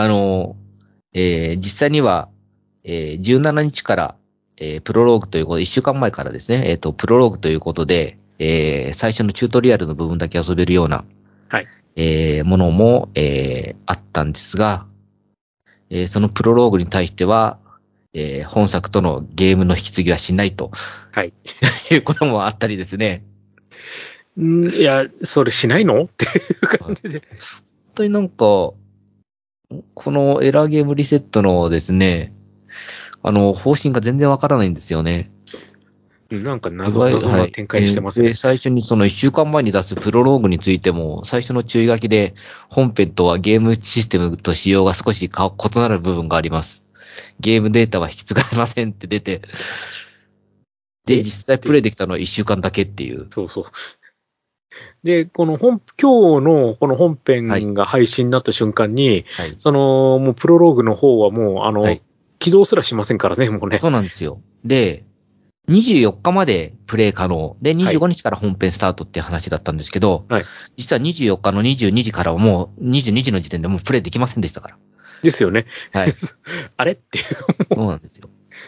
Speaker 2: 実際には、17日から、プロローグということで、1週間前からですね、プロローグということで、最初のチュートリアルの部分だけ遊べるような、
Speaker 1: はい。
Speaker 2: ものも、あったんですが、そのプロローグに対しては、本作とのゲームの引き継ぎはしないと
Speaker 1: はい。
Speaker 2: いうこともあったりですね。
Speaker 1: いや、それしないのっていう感じで。
Speaker 2: 本当になんか、このエラーゲームリセットのですね、方針が全然わからないんですよね。
Speaker 1: なんか
Speaker 2: いわゆる、
Speaker 1: 謎
Speaker 2: はい。
Speaker 1: な展開してますね。
Speaker 2: 最初にその1週間前に出すプロローグについても、最初の注意書きで、本編とはゲームシステムと仕様が少し異なる部分があります。ゲームデータは引き継がれませんって出て、で、実際プレイできたのは1週間だけっていう。
Speaker 1: そうそう。で、今日のこの本
Speaker 2: はい
Speaker 1: 編が配信になった瞬間に、
Speaker 2: はい。
Speaker 1: もうプロローグの方はもう、
Speaker 2: はい。
Speaker 1: 起動すらしませんからね、もうね。
Speaker 2: そうなんですよ。で、24日までプレイ可能。で、
Speaker 1: はい
Speaker 2: 25日から本編スタートっていう話だったんですけど、
Speaker 1: はい。
Speaker 2: 実は24日の22時からはもう、22時の時点でもうプレイできませんでしたから。
Speaker 1: ですよね。
Speaker 2: はい。
Speaker 1: あれっていう。
Speaker 2: そうなんですよ。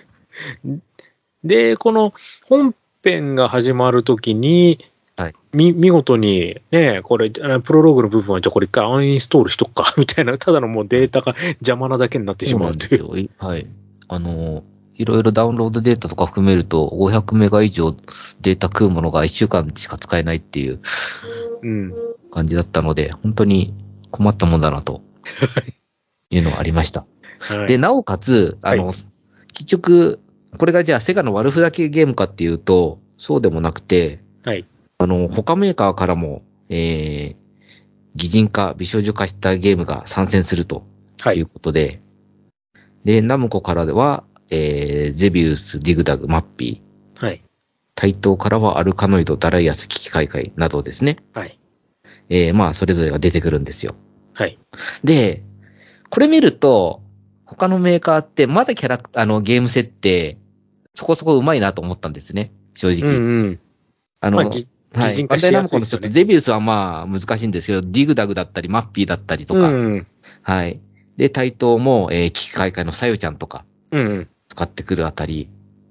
Speaker 1: で、この本編が始まるときに、
Speaker 2: はい。
Speaker 1: 見事に、ね、これ、プロローグの部分は、じゃあこれ一回アンインストールしとくか、みたいな、ただのもうデータが邪魔なだけになってし
Speaker 2: そう
Speaker 1: まうという。
Speaker 2: なんですよ。はい。いろいろダウンロードデータとか含めると、500メガ以上データ食うものが1週間しか使えないっていう
Speaker 1: うん。
Speaker 2: 感じだったので、本当に困ったもんだなというのはありました。で、
Speaker 1: はい。
Speaker 2: なおかつ、
Speaker 1: はい
Speaker 2: 結局、これがじゃあセガの悪ふざけゲームかっていうと、そうでもなくて、
Speaker 1: はい。
Speaker 2: 他メーカーからも、擬人化、美少女化したゲームが参戦すると
Speaker 1: はい。
Speaker 2: いうことで、で、ナムコからでは、ゼビウス、ディグダグ、マッピー、
Speaker 1: はい。
Speaker 2: 対等からはアルカノイド、ダライアス、キキカイカイなどですね。
Speaker 1: はい。
Speaker 2: まあ、それぞれが出てくるんですよ。
Speaker 1: はい。
Speaker 2: で、これ見ると、他のメーカーってまだゲーム設定、そこそこ上手いなと思ったんですね。正
Speaker 1: うん
Speaker 2: 直。
Speaker 1: うん。まあ、擬
Speaker 2: はい。
Speaker 1: 人化しや
Speaker 2: バンダイナム
Speaker 1: すいですよね。
Speaker 2: コのちょっとゼビウスはまあ難しいんですけど、ディグダグだったり、マッピーだったりとか、
Speaker 1: うん。
Speaker 2: はい。で、対等も、危機開会のさよちゃんとか
Speaker 1: うん。
Speaker 2: 使ってくるあたり。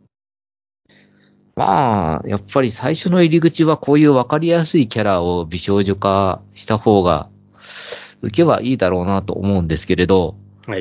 Speaker 2: まあ、やっぱり最初の入り口はこういうわかりやすいキャラを美少女化した方が、受けはいいだろうなと思うんですけれど、
Speaker 1: はい。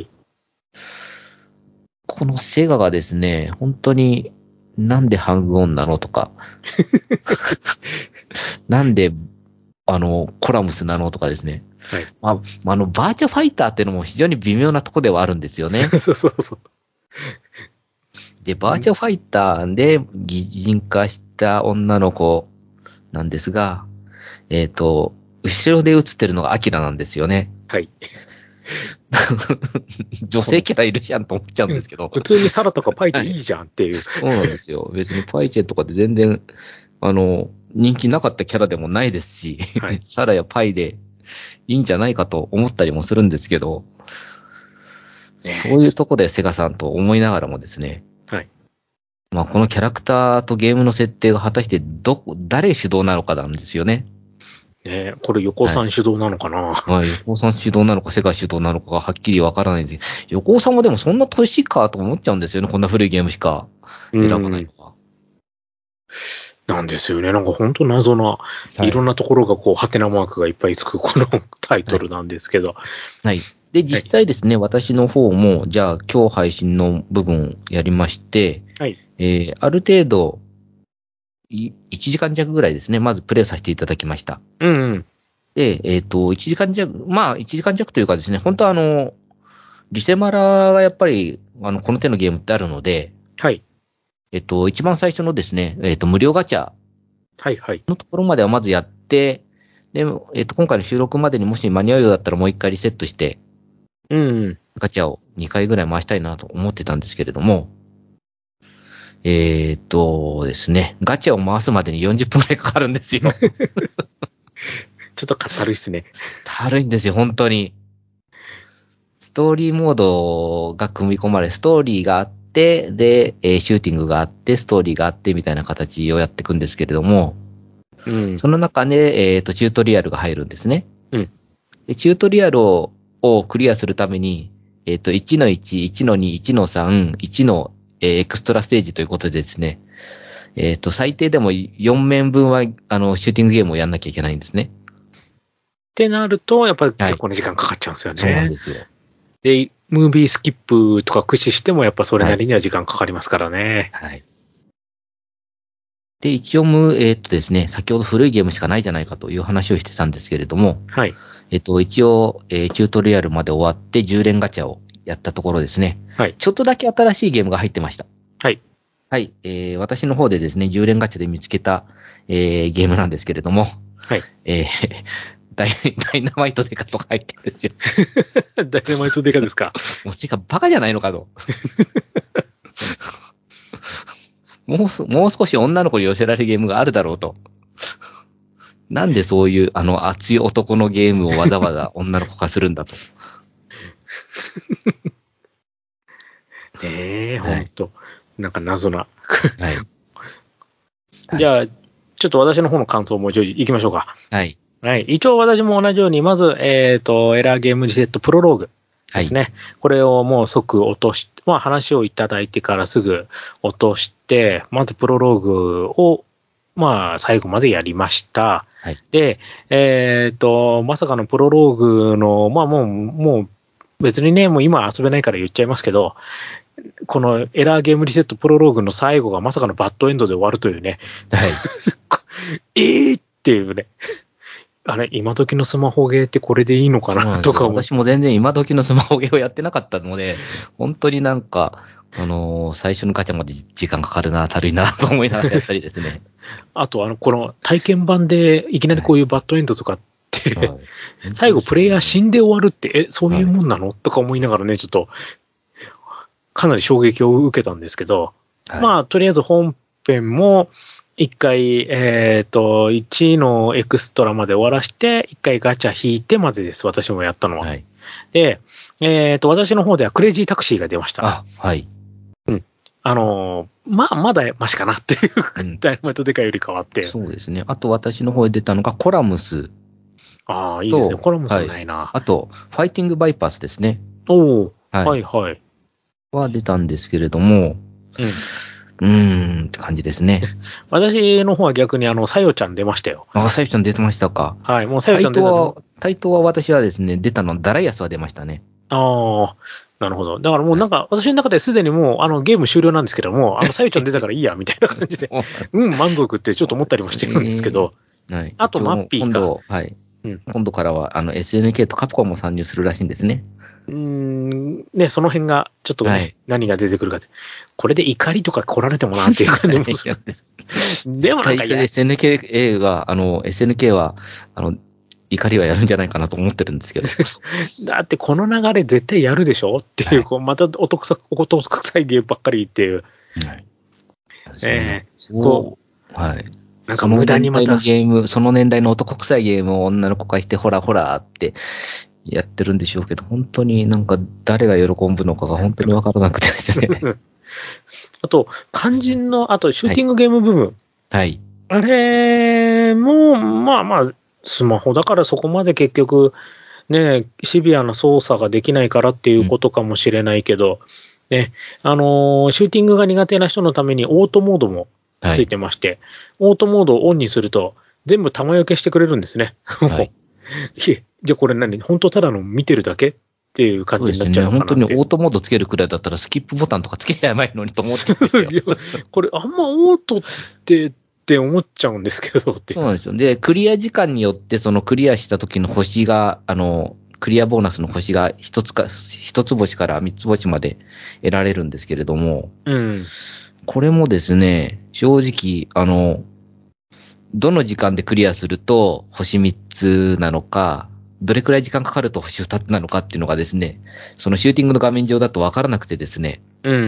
Speaker 2: このセガがですね、本当になんでハングオンなのとか、なんで、コラムスなのとかですね。
Speaker 1: はい。
Speaker 2: バーチャファイターっていうのも非常に微妙なとこではあるんですよね。
Speaker 1: そうそうそう。
Speaker 2: で、バーチャファイターで擬人化した女の子なんですが、後ろで映ってるのがアキラなんですよね。
Speaker 1: はい。
Speaker 2: 女性キャラいるじゃんと思っちゃうんですけど。
Speaker 1: 普通にサラとかパイでいいじゃんっていう。
Speaker 2: そうなんですよ。別にパイチェとかで全然、人気なかったキャラでもないですし、
Speaker 1: はい、
Speaker 2: サラやパイでいいんじゃないかと思ったりもするんですけど、そういうとこでセガさんと思いながらもですね、
Speaker 1: はい。
Speaker 2: まあこのキャラクターとゲームの設定が果たして誰主導なのかなんですよね。
Speaker 1: ね、これ横尾さん主導なのかな、
Speaker 2: はい。横尾さん主導なのか、セガ主導なのかがはっきりわからないんですけど、横尾さんはでもそんな年かと思っちゃうんですよね。こんな古いゲームしか選ばないのは。
Speaker 1: なんですよね。なんか本当謎な、いろんなところがこう、ハテナマークがいっぱいつくこのタイトルなんですけど。
Speaker 2: はい。で、実際ですね、私の方も、じゃあ今日配信の部分やりまして、
Speaker 1: はい。
Speaker 2: ある程度、1時間弱ぐらいですね、まずプレイさせていただきました。
Speaker 1: うんうん。
Speaker 2: で、1時間弱、まあ1時間弱というかですね、本当はリセマラがやっぱり、この手のゲームってあるので、
Speaker 1: はい。
Speaker 2: 一番最初のですね、無料ガチャ
Speaker 1: はいはい。
Speaker 2: のところまではまずやって、で、今回の収録までにもし間に合うようだったらもう一回リセットして、
Speaker 1: うんうん。
Speaker 2: ガチャを2回ぐらい回したいなと思ってたんですけれども、ですね、ガチャを回すまでに40分くらいかかるんですよ。
Speaker 1: ちょっとかったるいっすね。
Speaker 2: たるいんですよ、本当に。ストーリーモードが組み込まれ、ストーリーがあって、で、シューティングがあって、ストーリーがあって、みたいな形をやっていくんですけれども、
Speaker 1: うん。
Speaker 2: その中で、チュートリアルが入るんですね。
Speaker 1: うん。
Speaker 2: で、チュートリアルをクリアするために、1の1、1の2、1の3、1の、エクストラステージということでですね、最低でも4面分は、シューティングゲームをやんなきゃいけないんですね。
Speaker 1: ってなると、やっぱり
Speaker 2: はい。
Speaker 1: 結構な時間かかっちゃうんですよね。
Speaker 2: そうなんですよ。
Speaker 1: で、ムービースキップとか駆使しても、やっぱそれなり
Speaker 2: はい。
Speaker 1: には時間かかりますからね。
Speaker 2: はい。で、一応ですね、先ほど古いゲームしかないじゃないかという話をしてたんですけれども、
Speaker 1: はい。
Speaker 2: 一応、チュートリアルまで終わって10連ガチャをやったところですね、
Speaker 1: はい。
Speaker 2: ちょっとだけ新しいゲームが入ってました。
Speaker 1: はい。
Speaker 2: はい。私の方でですね、10連ガチャで見つけた、ゲームなんですけれども、
Speaker 1: はい。
Speaker 2: ダイナマイトデカとか入ってるんですよ。
Speaker 1: ダイナマイトデカですか。
Speaker 2: もうてかバカじゃないのかと。もう少し女の子に寄せられるゲームがあるだろうと。なんでそういう、熱い男のゲームをわざわざ女の子化するんだと。
Speaker 1: ねえ、
Speaker 2: はい、
Speaker 1: ほんと。なんか謎な。
Speaker 2: はい。
Speaker 1: じゃあ、ちょっと私の方の感想もうちょい行きましょうか。
Speaker 2: はい。
Speaker 1: はい。一応私も同じように、まず、エラーゲームリセットプロローグですね。はい、これをもう即落として、まあ話をいただいてからすぐ落として、まずプロローグを、まあ最後までやりました。
Speaker 2: はい、
Speaker 1: で、まさかのプロローグの、まあもう別にね、もう今遊べないから言っちゃいますけど、このエラーゲームリセットプロローグの最後がまさかのバッドエンドで終わるというね。
Speaker 2: はい。
Speaker 1: っていうね。あれ、今時のスマホゲーってこれでいいのかなとか思
Speaker 2: 私も全然今時のスマホゲーをやってなかったので、本当になんか、最初のガチャまで時間かかるな、たるいな、と思いながらやったりですね。
Speaker 1: あと、この体験版でいきなりこういうバッドエンドとかって、はい、最後プレイヤー死んで終わるって、そういうもんなの、とか思いながらね、ちょっと、かなり衝撃を受けたんですけど、はい、まあ、とりあえず本編も、一回、1のエクストラまで終わらして、一回ガチャ引いてまでです、私もやったのは。はい、で、私の方ではクレイジータクシーが出ました。
Speaker 2: あ、はい。
Speaker 1: うん。まあ、まだマシかなっていう、ダイナマイトデカより変わって。
Speaker 2: そうですね。あと私の方で出たのがコラムス。
Speaker 1: ああ、いいですね。コラムスないな。はい、
Speaker 2: あと、ファイティングバイパスですね。
Speaker 1: おお、はいはい。
Speaker 2: は出たんですけれども、って感じですね。
Speaker 1: 私の方は逆にさよちゃん出ましたよ。
Speaker 2: あ、さよちゃん出てましたか。
Speaker 1: はい、もうさよちゃん出たの。
Speaker 2: 対等は私はですね、出たの、ダライアスは出ましたね。
Speaker 1: ああ、なるほど。だからもうなんか、私の中ですでにもう、ゲーム終了なんですけども、さよちゃん出たからいいや、みたいな感じで、満足ってちょっと思ったりもしてるんですけど、
Speaker 2: はい。
Speaker 1: あと、マッピーか。
Speaker 2: はい。 今度からはSNK とカプコンも参入するらしいんですね。
Speaker 1: ね、その辺が、ちょっとね、
Speaker 2: はい、
Speaker 1: 何が出てくるかって。これで怒りとか来られてもなっていう感じもする。でもなんか
Speaker 2: SNK は、SNK は、怒りはやるんじゃないかなと思ってるんですけど。
Speaker 1: だってこの流れ絶対やるでしょっていう、
Speaker 2: はい、
Speaker 1: こうまた男臭いゲームばっかりっていう。
Speaker 2: はい。
Speaker 1: こう、
Speaker 2: はい。
Speaker 1: なんか無駄にまた。
Speaker 2: その年代の男臭いゲームを女の子化して、ほらほらってやってるんでしょうけど、本当になんか誰が喜ぶのかが本当にわからなくてですね。
Speaker 1: あと、肝心の、あと、シューティングゲーム部分。
Speaker 2: はい。
Speaker 1: あれも、まあまあ、スマホだからそこまで結局、ね、シビアな操作ができないからっていうことかもしれないけど、ね、シューティングが苦手な人のためにオートモードもついてまして、オートモードをオンにすると、全部弾よけしてくれるんですね。はい。じゃあこれ本当ただの見てるだけっていう感じになっちゃうのかなって。
Speaker 2: そうですね。本当にオートモードつけるくらいだったらスキップボタンとかつけやばいのにと思ってるんですよ。
Speaker 1: これあんまオートって思っちゃうんですけどって。
Speaker 2: そうなんですよ。で、クリア時間によってそのクリアした時の星が、クリアボーナスの星が一つ星から三つ星まで得られるんですけれども、これもですね、正直、どの時間でクリアすると星3つなのか、どれくらい時間かかると星2つなのかっていうのがですね、そのシューティングの画面上だとわからなくてですね。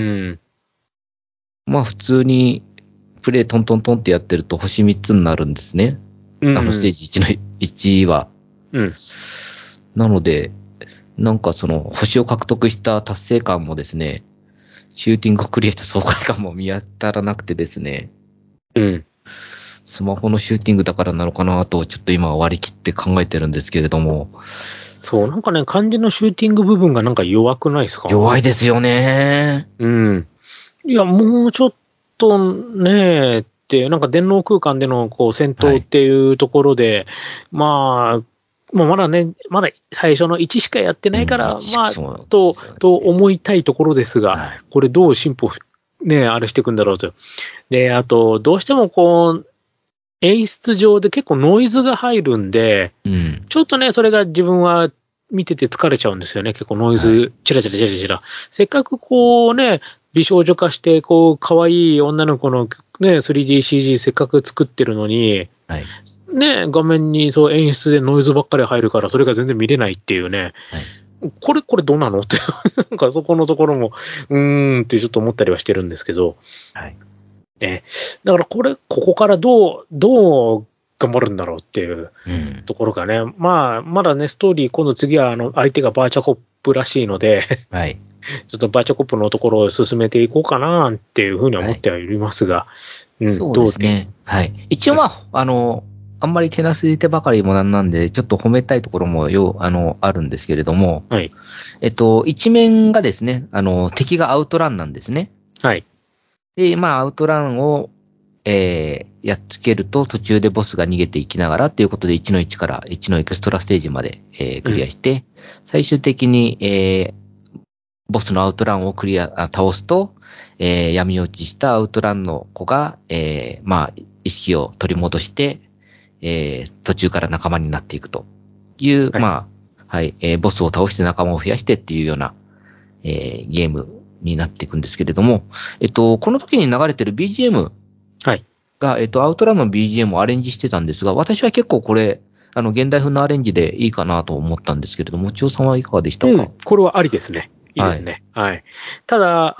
Speaker 2: まあ普通にプレイトントントンってやってると星3つになるんですね。ステージ1の1は。なので、なんかその星を獲得した達成感もですね、シューティングをクリアした爽快感も見当たらなくてですね。スマホのシューティングだからなのかなと、ちょっと今割り切って考えてるんですけれども。
Speaker 1: そう、なんかね、漢字のシューティング部分がなんか弱くないですか？
Speaker 2: 弱いですよね。
Speaker 1: いや、もうちょっとね、って、なんか電脳空間でのこう戦闘っていうところで、まだね、まだ最初の1しかやってないから、と思いたいところですが、これどう進歩、ね、あれしていくんだろうと。で、あと、どうしてもこう、演出上で結構ノイズが入るんで、ちょっとね、それが自分は見てて疲れちゃうんですよね。結構ノイズ、チラチラチラチラ。せっかくこうね、美少女化して、こう、可愛い女の子のね、3DCG せっかく作ってるのに、ね、画面にそう演出でノイズばっかり入るから、それが全然見れないっていうね。これどうなのって、なんかそこのところも、ってちょっと思ったりはしてるんですけど。だからここからどう頑張るんだろうっていうところがね、まだね、ストーリー、今度次は相手がバーチャコップらしいので、ちょっとバーチャコップのところを進めていこうかなっていうふうには思ってはいますが、
Speaker 2: そうですね。一応あんまり手なすり手ばかりもなんで、ちょっと褒めたいところもあるんですけれども、一面がですね、敵がアウトランなんですね。で、アウトランを、やっつけると途中でボスが逃げていきながらっていうことで1の1から1のエクストラステージまで、クリアして、最終的に、ボスのアウトランを倒すと、闇落ちしたアウトランの子が、意識を取り戻して、途中から仲間になっていくという、ボスを倒して仲間を増やしてっていうような、ゲームになっていくんですけれども、この時に流れてる BGM が、アウトランの BGM をアレンジしてたんですが、私は結構これ、現代風のアレンジでいいかなと思ったんですけれども、千代さんはいかがでしたか？
Speaker 1: これはありですね。いいですね。ただ、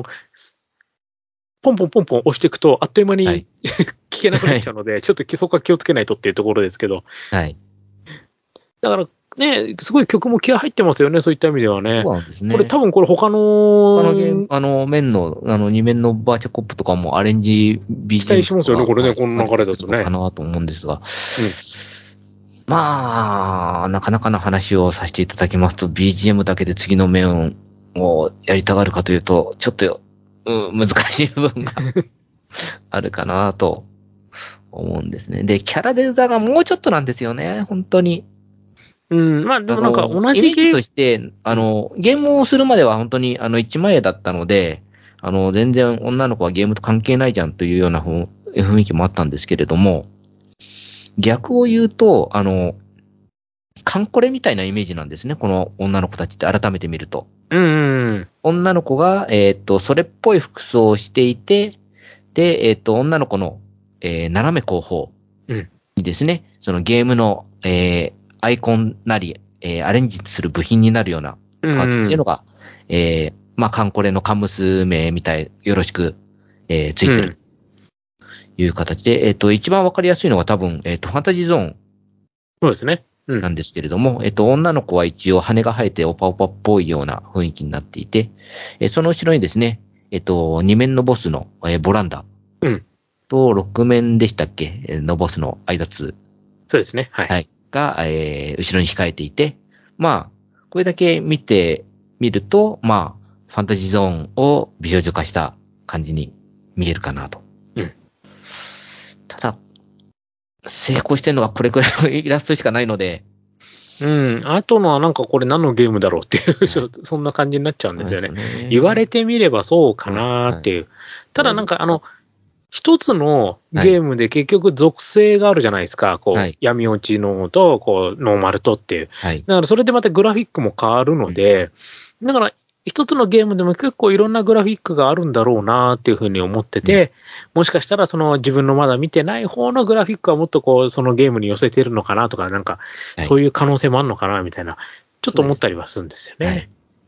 Speaker 1: ポンポンポンポン押していくと、あっという間に聞けなくなっちゃうので、ちょっとそこは気をつけないとっていうところですけど。だからね、すごい曲も気合入ってますよね、そういった意味ではね。
Speaker 2: そうなんですね。
Speaker 1: これ多分これ他の
Speaker 2: ゲーム、2面のバーチャコップとかもアレンジ BGM
Speaker 1: 期待しますよね、これね、この流れだとね。
Speaker 2: かなと思うんですが。なかなかの話をさせていただきますと、BGM だけで次の面をやりたがるかというと、ちょっと、難しい部分があるかなと思うんですね。で、キャラデザがもうちょっとなんですよね、本当に。
Speaker 1: でもなんか同じ
Speaker 2: イメージとして、ゲームをするまでは本当に一枚絵だったので、全然女の子はゲームと関係ないじゃんというような雰囲気もあったんですけれども、逆を言うと、 カンコレみたいなイメージなんですね。この女の子たちって改めて見ると。
Speaker 1: うん。
Speaker 2: 女の子が、それっぽい服装をしていて、で、女の子の、斜め後方
Speaker 1: うん。
Speaker 2: にですね、そのゲームの、アイコンなり、アレンジする部品になるようなパーツっていうのが、まあ、カンコレのカンムス名みたい、よろしく、ついてる。という形で、一番わかりやすいのが多分、ファンタジーゾーン
Speaker 1: そうですね。
Speaker 2: なんですけれども、女の子は一応羽が生えてオパオパっぽいような雰囲気になっていて、その後ろにですね、二面のボスの、ボランダ
Speaker 1: うん。
Speaker 2: と六面でしたっけのボスの間2。
Speaker 1: そうですね。はい。
Speaker 2: はい。が、後ろに控えていて、まあ、これだけ見てみると、まあ、ファンタジーゾーンを美少女化した感じに見えるかなと。
Speaker 1: うん。
Speaker 2: ただ、成功してるのはこれくらいのイラストしかないので、
Speaker 1: うん。あとのはなんかこれ何のゲームだろうっていう、そんな感じになっちゃうんですよね。言われてみればそうかなっていう。ただなんか一つのゲームで結局属性があるじゃないですか。こう、闇落ちのと、こう、ノーマルとっていう。だからそれでまたグラフィックも変わるので、だから一つのゲームでも結構いろんなグラフィックがあるんだろうなっていうふうに思ってて、もしかしたらその自分のまだ見てない方のグラフィックはもっとこう、そのゲームに寄せてるのかなとか、なんか、そういう可能性もあるのかなみたいな、ちょっと思ったりはするんですよね。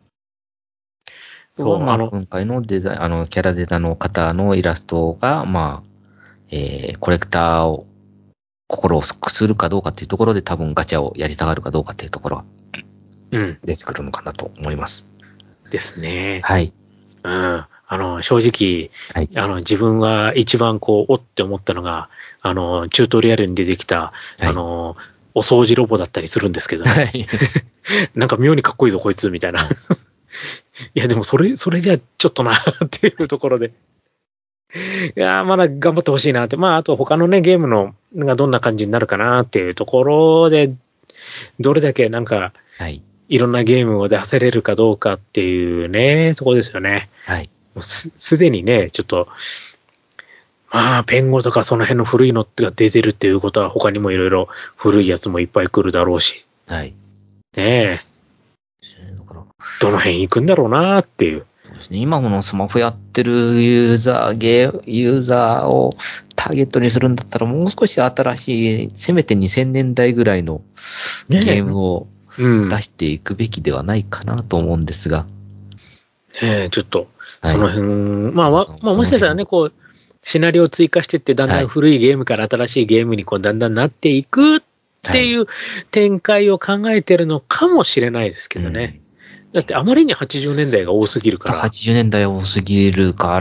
Speaker 2: そう、今回のデザイン、キャラデザの方のイラストが、まあ、コレクターを心をくするかどうかっていうところで多分ガチャをやりたがるかどうかっていうところが出てくるのかなと思います。
Speaker 1: ですね。
Speaker 2: はい。
Speaker 1: うん。正直、自分は一番こう、おって思ったのが、チュートリアルに出てきた、お掃除ロボだったりするんですけどね。なんか妙にかっこいいぞ、こいつ、みたいな。いや、でもそれじゃちょっとな、っていうところで。いや、まだ頑張ってほしいなって。まあ、あと他のね、ゲームのがどんな感じになるかなっていうところで、どれだけなんか、いろんなゲームを出せれるかどうかっていうね、そこですよね。
Speaker 2: はい。
Speaker 1: もうすでにね、ちょっと、まあ、ペンゴとかその辺の古いのが出てるっていうことは、他にもいろいろ古いやつもいっぱい来るだろうし。
Speaker 2: はい。
Speaker 1: ねえ。どの辺行くんだろうなっていう。
Speaker 2: そうですね。今ものスマホやってるユーザーをターゲットにするんだったら、もう少し新しい、せめて2000年代ぐらいのゲームを出していくべきではないかなと思うんですが。
Speaker 1: ちょっと、その辺、まあ、もしかしたらね、こう、シナリオを追加していって、だんだん古いゲームから新しいゲームにこうだんだんなっていくっていう展開を考えてるのかもしれないですけどね。だってあまりに80年代が多すぎるから。
Speaker 2: 80年代多すぎるから、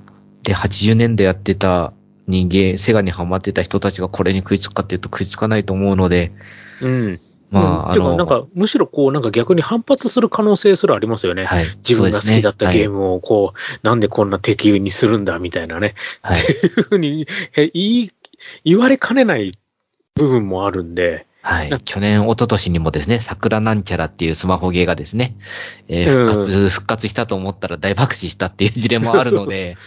Speaker 2: で、80年代やってた人間、セガにハマってた人たちがこれに食いつくかっていうと食いつかないと思うので。まあ、
Speaker 1: ていうか、なんか、むしろこう、なんか逆に反発する可能性すらありますよね。自分が好きだったゲームを、こう、なんでこんな敵にするんだ、みたいなね。っていうふうに言われかねない部分もあるんで。
Speaker 2: はい。去年、一昨年にもですね、桜なんちゃらっていうスマホゲーがですね、復活したと思ったら大爆死したっていう事例もあるので。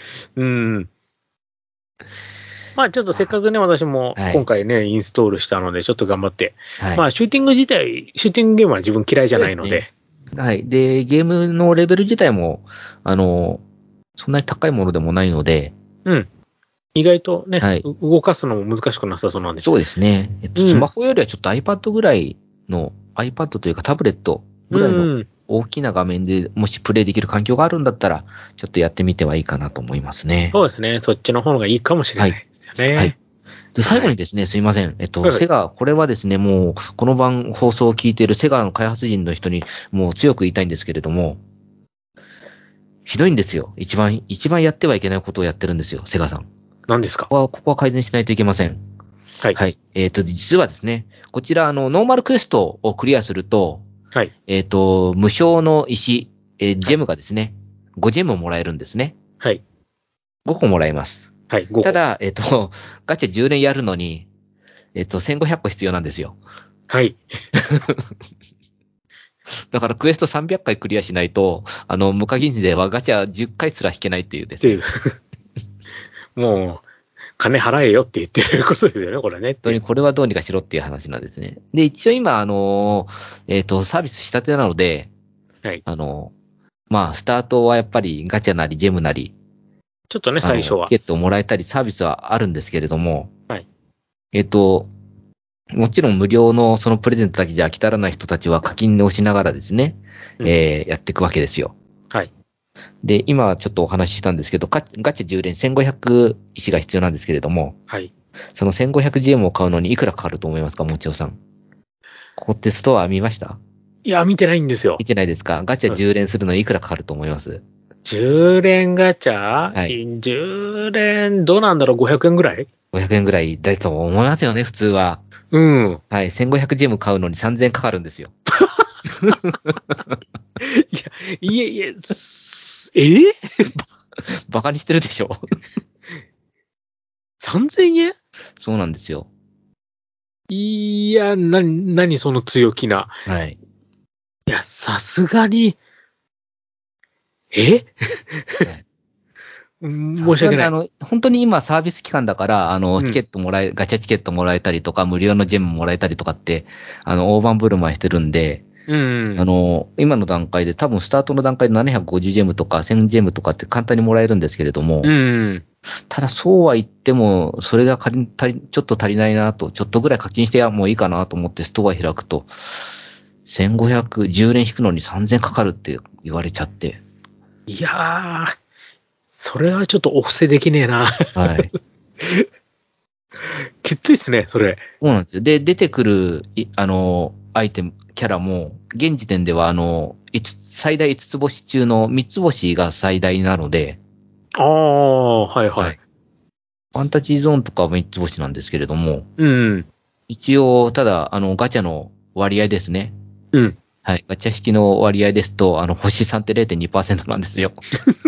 Speaker 1: まあちょっとせっかくね、私も今回ね、インストールしたので、ちょっと頑張って。まあシューティングゲームは自分嫌いじゃないので。
Speaker 2: はい。で、ゲームのレベル自体も、そんなに高いものでもないので。
Speaker 1: 意外とね、動かすのも難しくなさそうなんです
Speaker 2: そうですね。スマホよりはちょっと iPad ぐらいの、iPad というかタブレットぐらいの大きな画面でもしプレイできる環境があるんだったら、ちょっとやってみてはいいかなと思いますね。
Speaker 1: そうですね。そっちの方がいいかもしれないですよね。はい。
Speaker 2: で、最後にですね、すいません。セガ、これはですね、もう、この放送を聞いているセガの開発人の人に、もう強く言いたいんですけれども、ひどいんですよ。一番やってはいけないことをやってるんですよ、セガさん。
Speaker 1: 何ですか？
Speaker 2: ここは改善しないといけません。はい。はい。実はですね、こちら、ノーマルクエストをクリアすると、
Speaker 1: はい。
Speaker 2: 無償の石、ジェムがですね、5ジェムもらえるんですね。
Speaker 1: はい。
Speaker 2: 5個もらえます。
Speaker 1: はい、5個。
Speaker 2: ただ、ガチャ10連やるのに、1500個必要なんですよ。
Speaker 1: はい。
Speaker 2: だからクエスト300回クリアしないと、無課金ではガチャ10回すら引けないっていうですね。
Speaker 1: もう、 金払えよって言ってることですよね、これね。
Speaker 2: 本当にこれはどうにかしろっていう話なんですね。で、一応今、サービスしたてなので、
Speaker 1: はい。
Speaker 2: まあ、スタートはやっぱりガチャなりジェムなり、
Speaker 1: ちょっとね、最初は。
Speaker 2: チケットをもらえたりサービスはあるんですけれども、
Speaker 1: はい。
Speaker 2: もちろん無料のそのプレゼントだけじゃ飽き足らない人たちは課金をしながらですね、
Speaker 1: うん
Speaker 2: やっていくわけですよ。
Speaker 1: はい。
Speaker 2: で、今ちょっとお話ししたんですけど、ガチャ10連1500石が必要なんですけれども、
Speaker 1: はい。
Speaker 2: その 1500GM を買うのにいくらかかると思いますか、もちおさん。ここってストア見ました？
Speaker 1: いや、見てないんですよ。
Speaker 2: 見てないですか？ガチャ
Speaker 1: うん。
Speaker 2: 10連するのにいくらかかると思います？
Speaker 1: 10連ガチャ
Speaker 2: はい。
Speaker 1: ?10 連、どうなんだろう？ 500 円ぐらい？
Speaker 2: 500円ぐらいだと思いますよね、普通は。
Speaker 1: うん。
Speaker 2: はい。1500GM 買うのに3000円かかるんですよ。
Speaker 1: いや、え
Speaker 2: バカにしてるでしょ？
Speaker 1: ?3000 円？
Speaker 2: そうなんですよ。
Speaker 1: いや、何その強気な。
Speaker 2: はい。
Speaker 1: いや、さすがに、え
Speaker 2: はい。
Speaker 1: 申
Speaker 2: さすがに
Speaker 1: し訳ない。
Speaker 2: 本当に今サービス期間だから、チケ
Speaker 1: うん。
Speaker 2: ットガチャチケットもらえたりとか、無料のジェムもらえたりとかって、大盤振る舞いしてるんで、
Speaker 1: うん。
Speaker 2: 今の段階で多分スタートの段階で750ジェムとか1000ジェムとかって簡単にもらえるんですけれども、
Speaker 1: うん。
Speaker 2: ただそうは言っても、それがちょっと足りないなと、ちょっとぐらい課金してもういいかなと思ってストア開くと、1500、10連引くのに3000かかるって言われちゃって。
Speaker 1: いやー、それはちょっとお布施できねえな。
Speaker 2: はい。
Speaker 1: きついっすね、それ。
Speaker 2: そうなんですよ。で、出てくる、アイテム、キャラも、現時点では、最大5つ星中の3つ星が最大なので、
Speaker 1: ああ、はいはい。
Speaker 2: はい。ファンタジーゾーンとかは3つ星なんですけれども、
Speaker 1: うん。
Speaker 2: 一応、ただ、ガチャの割合ですね。
Speaker 1: うん。
Speaker 2: はい。ガチャ引きの割合ですと、星3って 0.2% なんですよ。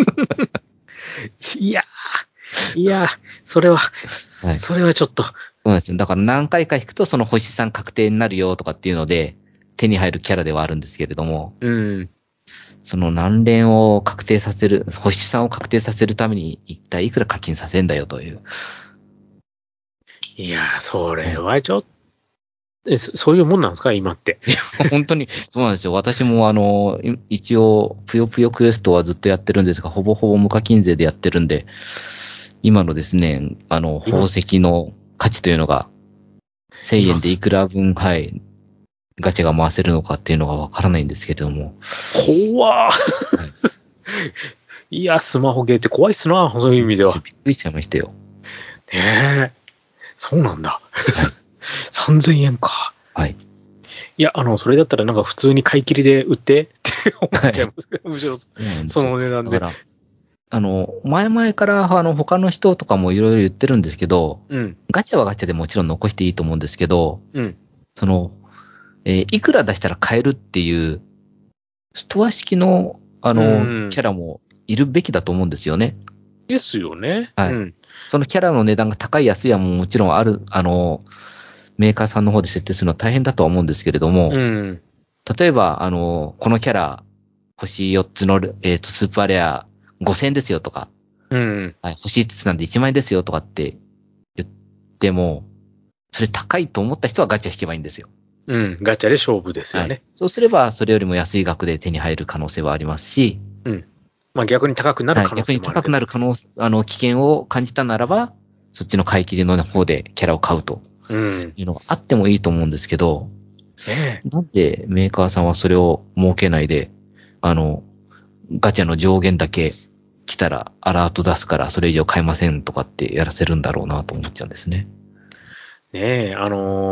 Speaker 1: いやいやそれは、
Speaker 2: はい。
Speaker 1: それはちょっと。
Speaker 2: そうなんですよ。だから何回か引くと、その星3確定になるよとかっていうので、手に入るキャラではあるんですけれども、
Speaker 1: うん。
Speaker 2: その難連を確定させる、星3を確定させるために一体いくら課金させんだよという。
Speaker 1: いやそれ
Speaker 2: はい。
Speaker 1: はちょっと、そういうもんなんですか、今って。
Speaker 2: いや、本当に、そうなんですよ。私も一応、ぷよぷよクエストはずっとやってるんですが、ほぼほぼ無課金税でやってるんで、今のですね、宝
Speaker 1: 今、
Speaker 2: 石の価値というのが、1000円でい
Speaker 1: 今す、
Speaker 2: くら分、はい、ガチャが回せるのかっていうのがわからないんですけれども、
Speaker 1: 怖
Speaker 2: はい。
Speaker 1: いや、スマホゲーって怖いっすな、そういう意味では。
Speaker 2: びっくりしちゃいましたよ。
Speaker 1: ねえ、そうなんだ。
Speaker 2: はい。
Speaker 1: 3000円か。
Speaker 2: はい。
Speaker 1: いや、それだったらなんか普通に買い切りで売ってって思っ
Speaker 2: はい。
Speaker 1: ちゃいますけど、むしろ、
Speaker 2: そうなんで
Speaker 1: そ
Speaker 2: すよ。
Speaker 1: の値段で。
Speaker 2: だから、前々から、他の人とかもいろいろ言ってるんですけど、
Speaker 1: うん、
Speaker 2: ガチャはガチャでもちろん残していいと思うんですけど、
Speaker 1: うん、
Speaker 2: その、いくら出したら買えるっていう、ストア式の、
Speaker 1: うん。
Speaker 2: キャラもいるべきだと思うんですよね。
Speaker 1: ですよね。
Speaker 2: はい。
Speaker 1: うん、
Speaker 2: そのキャラの値段が高い安いはもちろんある、メーカーさんの方で設定するのは大変だとは思うんですけれども、
Speaker 1: うん、
Speaker 2: 例えば、このキャラ、星4つの、スーパーレア5000円ですよとか、
Speaker 1: うん、
Speaker 2: はい、星5つなんで1万円ですよとかって言っても、それ高いと思った人はガチャ引けばいいんですよ。
Speaker 1: うん、ガチャで勝負ですよ
Speaker 2: はい。
Speaker 1: ね。
Speaker 2: そうすれば、それよりも安い額で手に入る可能性はありますし、
Speaker 1: うん。まあ逆に高くなる
Speaker 2: はい。
Speaker 1: 可能
Speaker 2: 逆に高く
Speaker 1: 性もあるけど。
Speaker 2: なる危険を感じたならば、そっちの買い切りの方でキャラを買うと
Speaker 1: うん。
Speaker 2: いうのがあってもいいと思うんですけど、
Speaker 1: ね
Speaker 2: なんでメーカーさんはそれを設けないで、あの、ガチャの上限だけ来たらアラート出すからそれ以上買えませんとかってやらせるんだろうなと思っちゃうんですね。
Speaker 1: え、ねえ、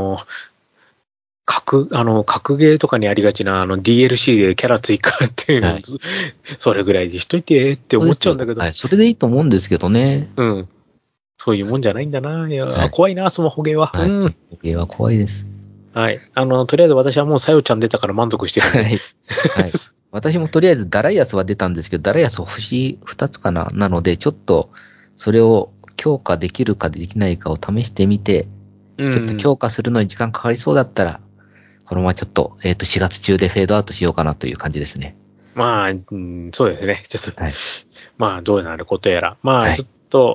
Speaker 1: 格ゲーとかにありがちな、DLC でキャラ追加っていうのを
Speaker 2: はい。
Speaker 1: それぐらいにしといてって思っ
Speaker 2: そうですよ。
Speaker 1: ちゃうんだけど。
Speaker 2: はい。それでいいと思うんですけどね。
Speaker 1: うん。そういうもんじゃないんだな。いや、
Speaker 2: はい。
Speaker 1: 怖いな、スマホゲーは。
Speaker 2: はい。
Speaker 1: うん。
Speaker 2: その時は怖いです。
Speaker 1: はい。とりあえず私はもうさよちゃん出たから満足してるんで。
Speaker 2: はい。はい。私もとりあえずダライアスは出たんですけど、ダライアス星2つかななので、ちょっとそれを強化できるかできないかを試してみて、ちょっと
Speaker 1: うん。
Speaker 2: 強化するのに時間かかりそうだったら、このままちょっと、4月中でフェードアウトしようかなという感じですね。
Speaker 1: まあ、うん、そうですね。ちょっと、
Speaker 2: はい。
Speaker 1: まあ、どうなることやら。まあ、
Speaker 2: はい。
Speaker 1: ちょっと、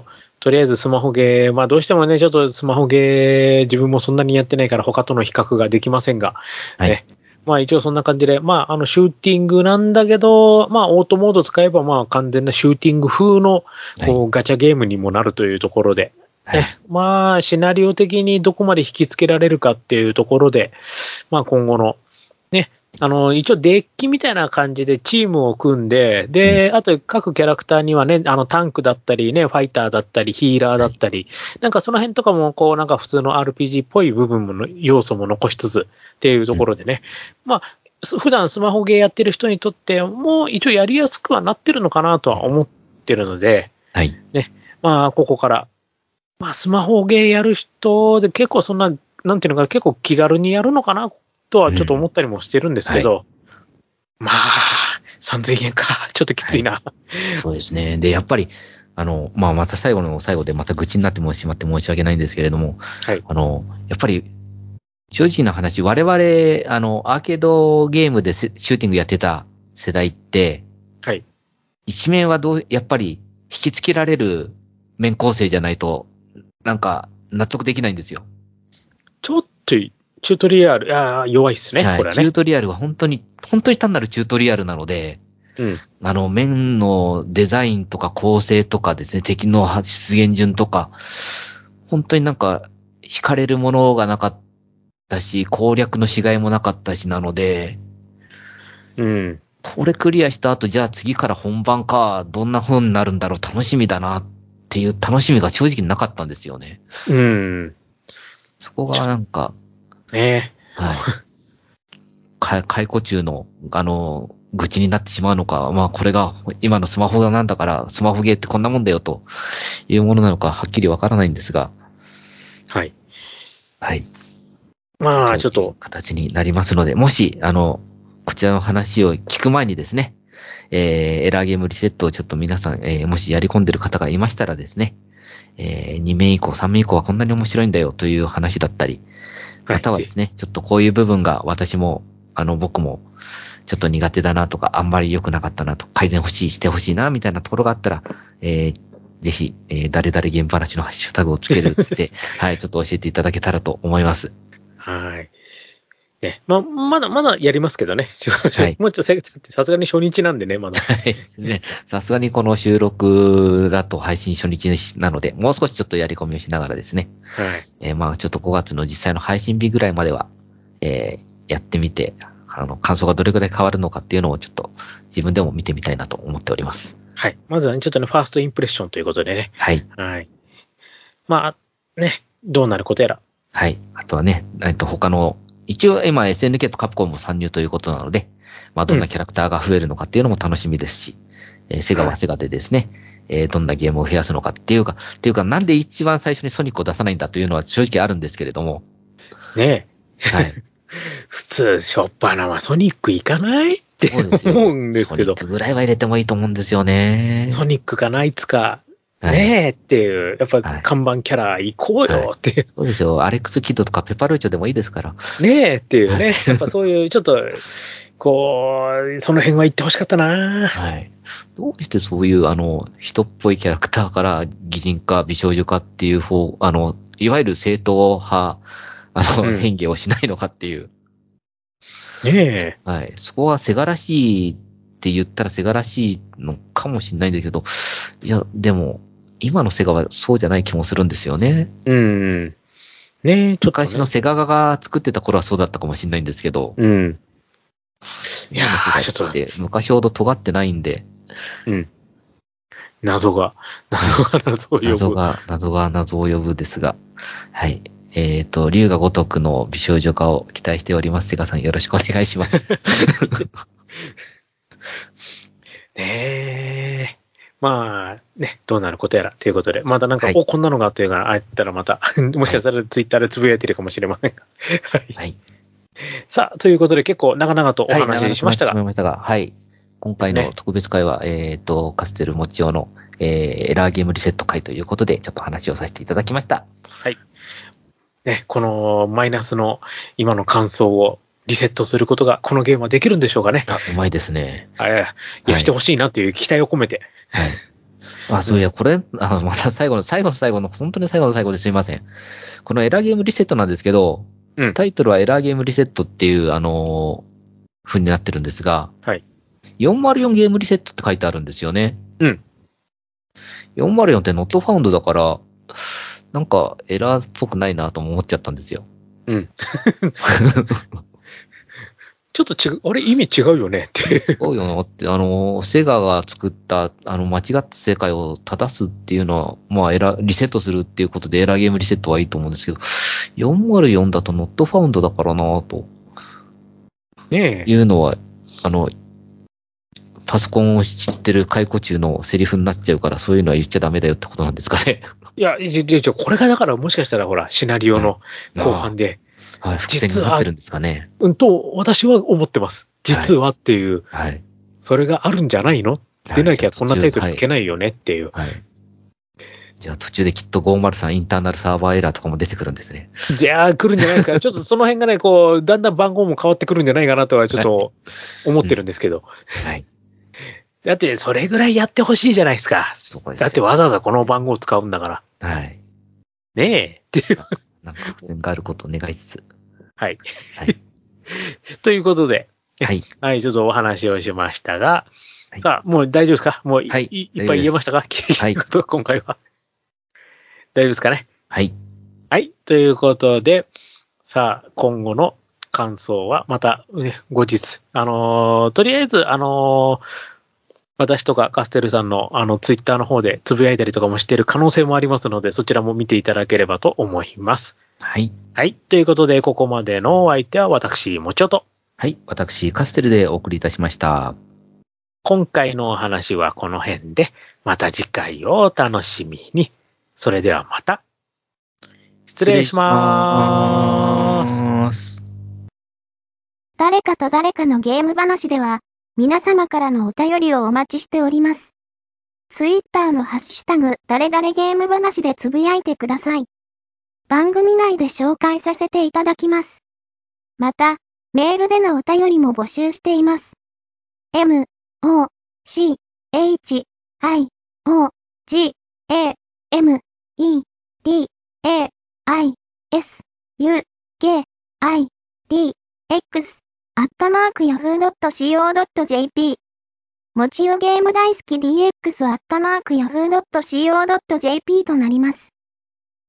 Speaker 1: とりあえずスマホゲー、まあどうしてもね、ちょっとスマホゲー、自分もそんなにやってないから他との比較ができませんが、
Speaker 2: はい。
Speaker 1: ね。まあ一応そんな感じで、まあシューティングなんだけど、まあオートモード使えばまあ完全なシューティング風のこうガチャゲームにもなるというところで、
Speaker 2: はい。
Speaker 1: ね、まあシナリオ的にどこまで引きつけられるかっていうところで、まあ今後の、ね、一応デッキみたいな感じでチームを組んで、で、あと各キャラクターにはね、タンクだったりね、ファイターだったり、ヒーラーだったり、なんかその辺とかも、こう、なんか普通の RPG っぽい部分も、要素も残しつつっていうところでね、まあ、普段スマホゲーやってる人にとっても、一応やりやすくはなってるのかなとは思ってるので、
Speaker 2: はい。
Speaker 1: ね、まあ、ここから、まあ、スマホゲーやる人で結構そんな、なんていうのかな、結構気軽にやるのかなとはちょっと思ったりもしてるんですけど、まあ、3000円か。ちょっときついな。
Speaker 2: はい、そうですね。で、やっぱり、まあ、また最後の最後でまた愚痴になってしまって申し訳ないんですけれども、
Speaker 1: はい。
Speaker 2: やっぱり、正直な話、我々、アーケードゲームでシューティングやってた世代って、
Speaker 1: はい。
Speaker 2: 一面はやっぱり引きつけられる面構成じゃないと、なんか、納得できないんですよ。
Speaker 1: ちょっと、チュートリアル、弱いっすね、
Speaker 2: はい。
Speaker 1: これはね。
Speaker 2: チュートリアルが本当に単なるチュートリアルなので、
Speaker 1: うん。
Speaker 2: 面のデザインとか構成とかですね、敵の出現順とか、本当になんか、惹かれるものがなかったし、攻略のしがいもなかったしなので、
Speaker 1: うん。
Speaker 2: これクリアした後、じゃあ次から本番か、どんな風になるんだろう、楽しみだなっていう楽しみが正直なかったんですよね。
Speaker 1: うん。
Speaker 2: そこがなんか、
Speaker 1: ね
Speaker 2: はい。解雇中の、愚痴になってしまうのか、まあこれが今のスマホなんだから、スマホゲーってこんなもんだよというものなのか、はっきりわからないんですが、
Speaker 1: はい。
Speaker 2: はい。
Speaker 1: まあ、
Speaker 2: という
Speaker 1: ちょっと、
Speaker 2: 形になりますので、もし、こちらの話を聞く前にですね、エラーゲームリセットをちょっと皆さん、もしやり込んでる方がいましたらですね、2面以降、3面以降はこんなに面白いんだよという話だったり、またはですね、ちょっとこういう部分が私も、僕も、ちょっと苦手だなとか、あんまり良くなかったなと、改善してほしいな、みたいなところがあったら、ぜひ、誰々ゲーム話のハッシュタグをつけるって、はい、ちょっと教えていただけたらと思います。
Speaker 1: はい。ね、まだやりますけどね。
Speaker 2: はい。
Speaker 1: もうちょっとさすがに初日なんでね、まだ。
Speaker 2: はいですね。さすがにこの収録だと配信初日なので、もう少しちょっとやり込みをしながらですね。
Speaker 1: はい。
Speaker 2: まあちょっと5月の実際の配信日ぐらいまでは、やってみて、感想がどれくらい変わるのかっていうのをちょっと自分でも見てみたいなと思っております。
Speaker 1: はい。まずはね、ちょっとね、ファーストインプレッションということでね。
Speaker 2: はい。
Speaker 1: はい。まあ、ね、どうなることやら。
Speaker 2: はい。あとはね、他の、一応今 SNK とカプコンも参入ということなので、まあどんなキャラクターが増えるのかっていうのも楽しみですし、セガはセガでですね、どんなゲームを増やすのかっていうか、なんで一番最初にソニックを出さないんだというのは正直あるんですけれども。
Speaker 1: ね
Speaker 2: え。はい。
Speaker 1: 普通、しょっぱなはソニック行かないって思うんですけど。
Speaker 2: ソニックぐらいは入れてもいいと思うんですよね。
Speaker 1: ソニックかナイツか、
Speaker 2: はい、
Speaker 1: ねえっていう、やっぱ看板キャラ行こうよっていう、
Speaker 2: はい。そうですよ。アレックス・キッドとかペパルーチョでもいいですから。
Speaker 1: ねえっていうね。やっぱそういう、ちょっと、こう、その辺は言ってほしかったな。
Speaker 2: はい。どうしてそういう、人っぽいキャラクターから擬人化、美少女化っていう方、いわゆる正統派、変化をしないのかっていう。
Speaker 1: ねえ。
Speaker 2: はい。そこはセガらしいって言ったらセガらしいのかもしれないんだけど、いや、でも、今のセガはそうじゃない気もするんですよね。
Speaker 1: うん。ねえ、ちょっと、ね。
Speaker 2: 昔のセガが作ってた頃はそうだったかもしれないんですけど。
Speaker 1: うん。いや
Speaker 2: ー、ちょっと。昔ほど尖ってないんで。
Speaker 1: うん。謎が謎を呼ぶ。
Speaker 2: 謎が謎を呼ぶですが。はい。竜が如くの美少女化を期待しております。セガさんよろしくお願いします。
Speaker 1: ねえ。まあ、ね、どうなることやらということで、またなんか、
Speaker 2: はい、
Speaker 1: こんなのがというか、あったらまた、もしかしたらツイッターでつぶやいてるかもしれませんが。はい。はい、さあ、ということで結構長々とお話ししましたが。
Speaker 2: はい。今回の特別会は、カステルもちおの、エラーゲームリセット会ということで、ちょっと話をさせていただきました。
Speaker 1: はい。ね、このマイナスの今の感想をリセットすることが、このゲームはできるんでしょうかね。
Speaker 2: うまいですね。
Speaker 1: いや、してほしいなという期待を込めて。
Speaker 2: はい。 あ、そういや、これ、また最後の、本当に最後の最後ですいません。このエラーゲームリセットなんですけど、
Speaker 1: うん。
Speaker 2: タイトルはエラーゲームリセットっていう、風になってるんですが、
Speaker 1: はい。
Speaker 2: 404ゲームリセットって書いてあるんですよね。
Speaker 1: うん。
Speaker 2: 404ってノットファウンドだから、なんかエラーっぽくないなとも思っちゃったんですよ。
Speaker 1: うん。ちょっと違う、あれ意味違うよねって。
Speaker 2: 違うよなって、セガが作った、間違った世界を正すっていうのは、まあ、リセットするっていうことでエラーゲームリセットはいいと思うんですけど、404だとノットファウンドだからなと。
Speaker 1: ねえ。
Speaker 2: いうのは、パソコンを知ってる解雇中のセリフになっちゃうから、そういうのは言っちゃダメだよってことなんですかね。
Speaker 1: いや、これがだからもしかしたらほら、シナリオの後半で、
Speaker 2: はい、伏線になってるんですかね。
Speaker 1: 私は思ってます。実はっていう、
Speaker 2: はい。
Speaker 1: それがあるんじゃないのでなきゃこんなタイトルつけないよねっていう。
Speaker 2: はい。じゃあ途中できっと503インターナルサーバーエラーとかも出てくるんですね。
Speaker 1: じゃあ来るんじゃないですか。ちょっとその辺がね、こう、だんだん番号も変わってくるんじゃないかなとはちょっと思ってるんですけど。
Speaker 2: はい。
Speaker 1: だって、それぐらいやってほしいじゃないですか。
Speaker 2: そうですよ。
Speaker 1: だってわざわざこの番号を使うんだから。
Speaker 2: はい。
Speaker 1: ねえ。っていう。
Speaker 2: なんか伏線があることを願いつつ。
Speaker 1: はい。
Speaker 2: はい。
Speaker 1: ということで、
Speaker 2: はい。
Speaker 1: はい、ちょっとお話をしましたが、
Speaker 2: はい、
Speaker 1: さあ、もう大丈夫ですか？もうい、
Speaker 2: はい、
Speaker 1: いっぱい言えましたか？はい。今回は。大丈夫ですかね？
Speaker 2: はい。
Speaker 1: はい。ということで、さあ、今後の感想はまた、ね、後日。とりあえず、私とかカステルさんのツイッターの方でつぶやいたりとかもしている可能性もありますので、そちらも見ていただければと思います。
Speaker 2: はい。
Speaker 1: はい。ということで、ここまでのお相手は私、もちおと。
Speaker 2: はい。私、カステルでお送りいたしました。
Speaker 1: 今回のお話はこの辺で、また次回をお楽しみに。それではまた。失礼しまーす。
Speaker 3: 誰かと誰かのゲーム話では、皆様からのお便りをお待ちしております。ツイッターのハッシュタグ、誰々ゲーム話でつぶやいてください。番組内で紹介させていただきます。また、メールでのお便りも募集しています。m, o, c, h, i, o, g, a, m, e, d, a, i, s, u, k, i, d, x、yahoo.co.jp。もちよゲーム大好き DX yahoo.co.jp となります。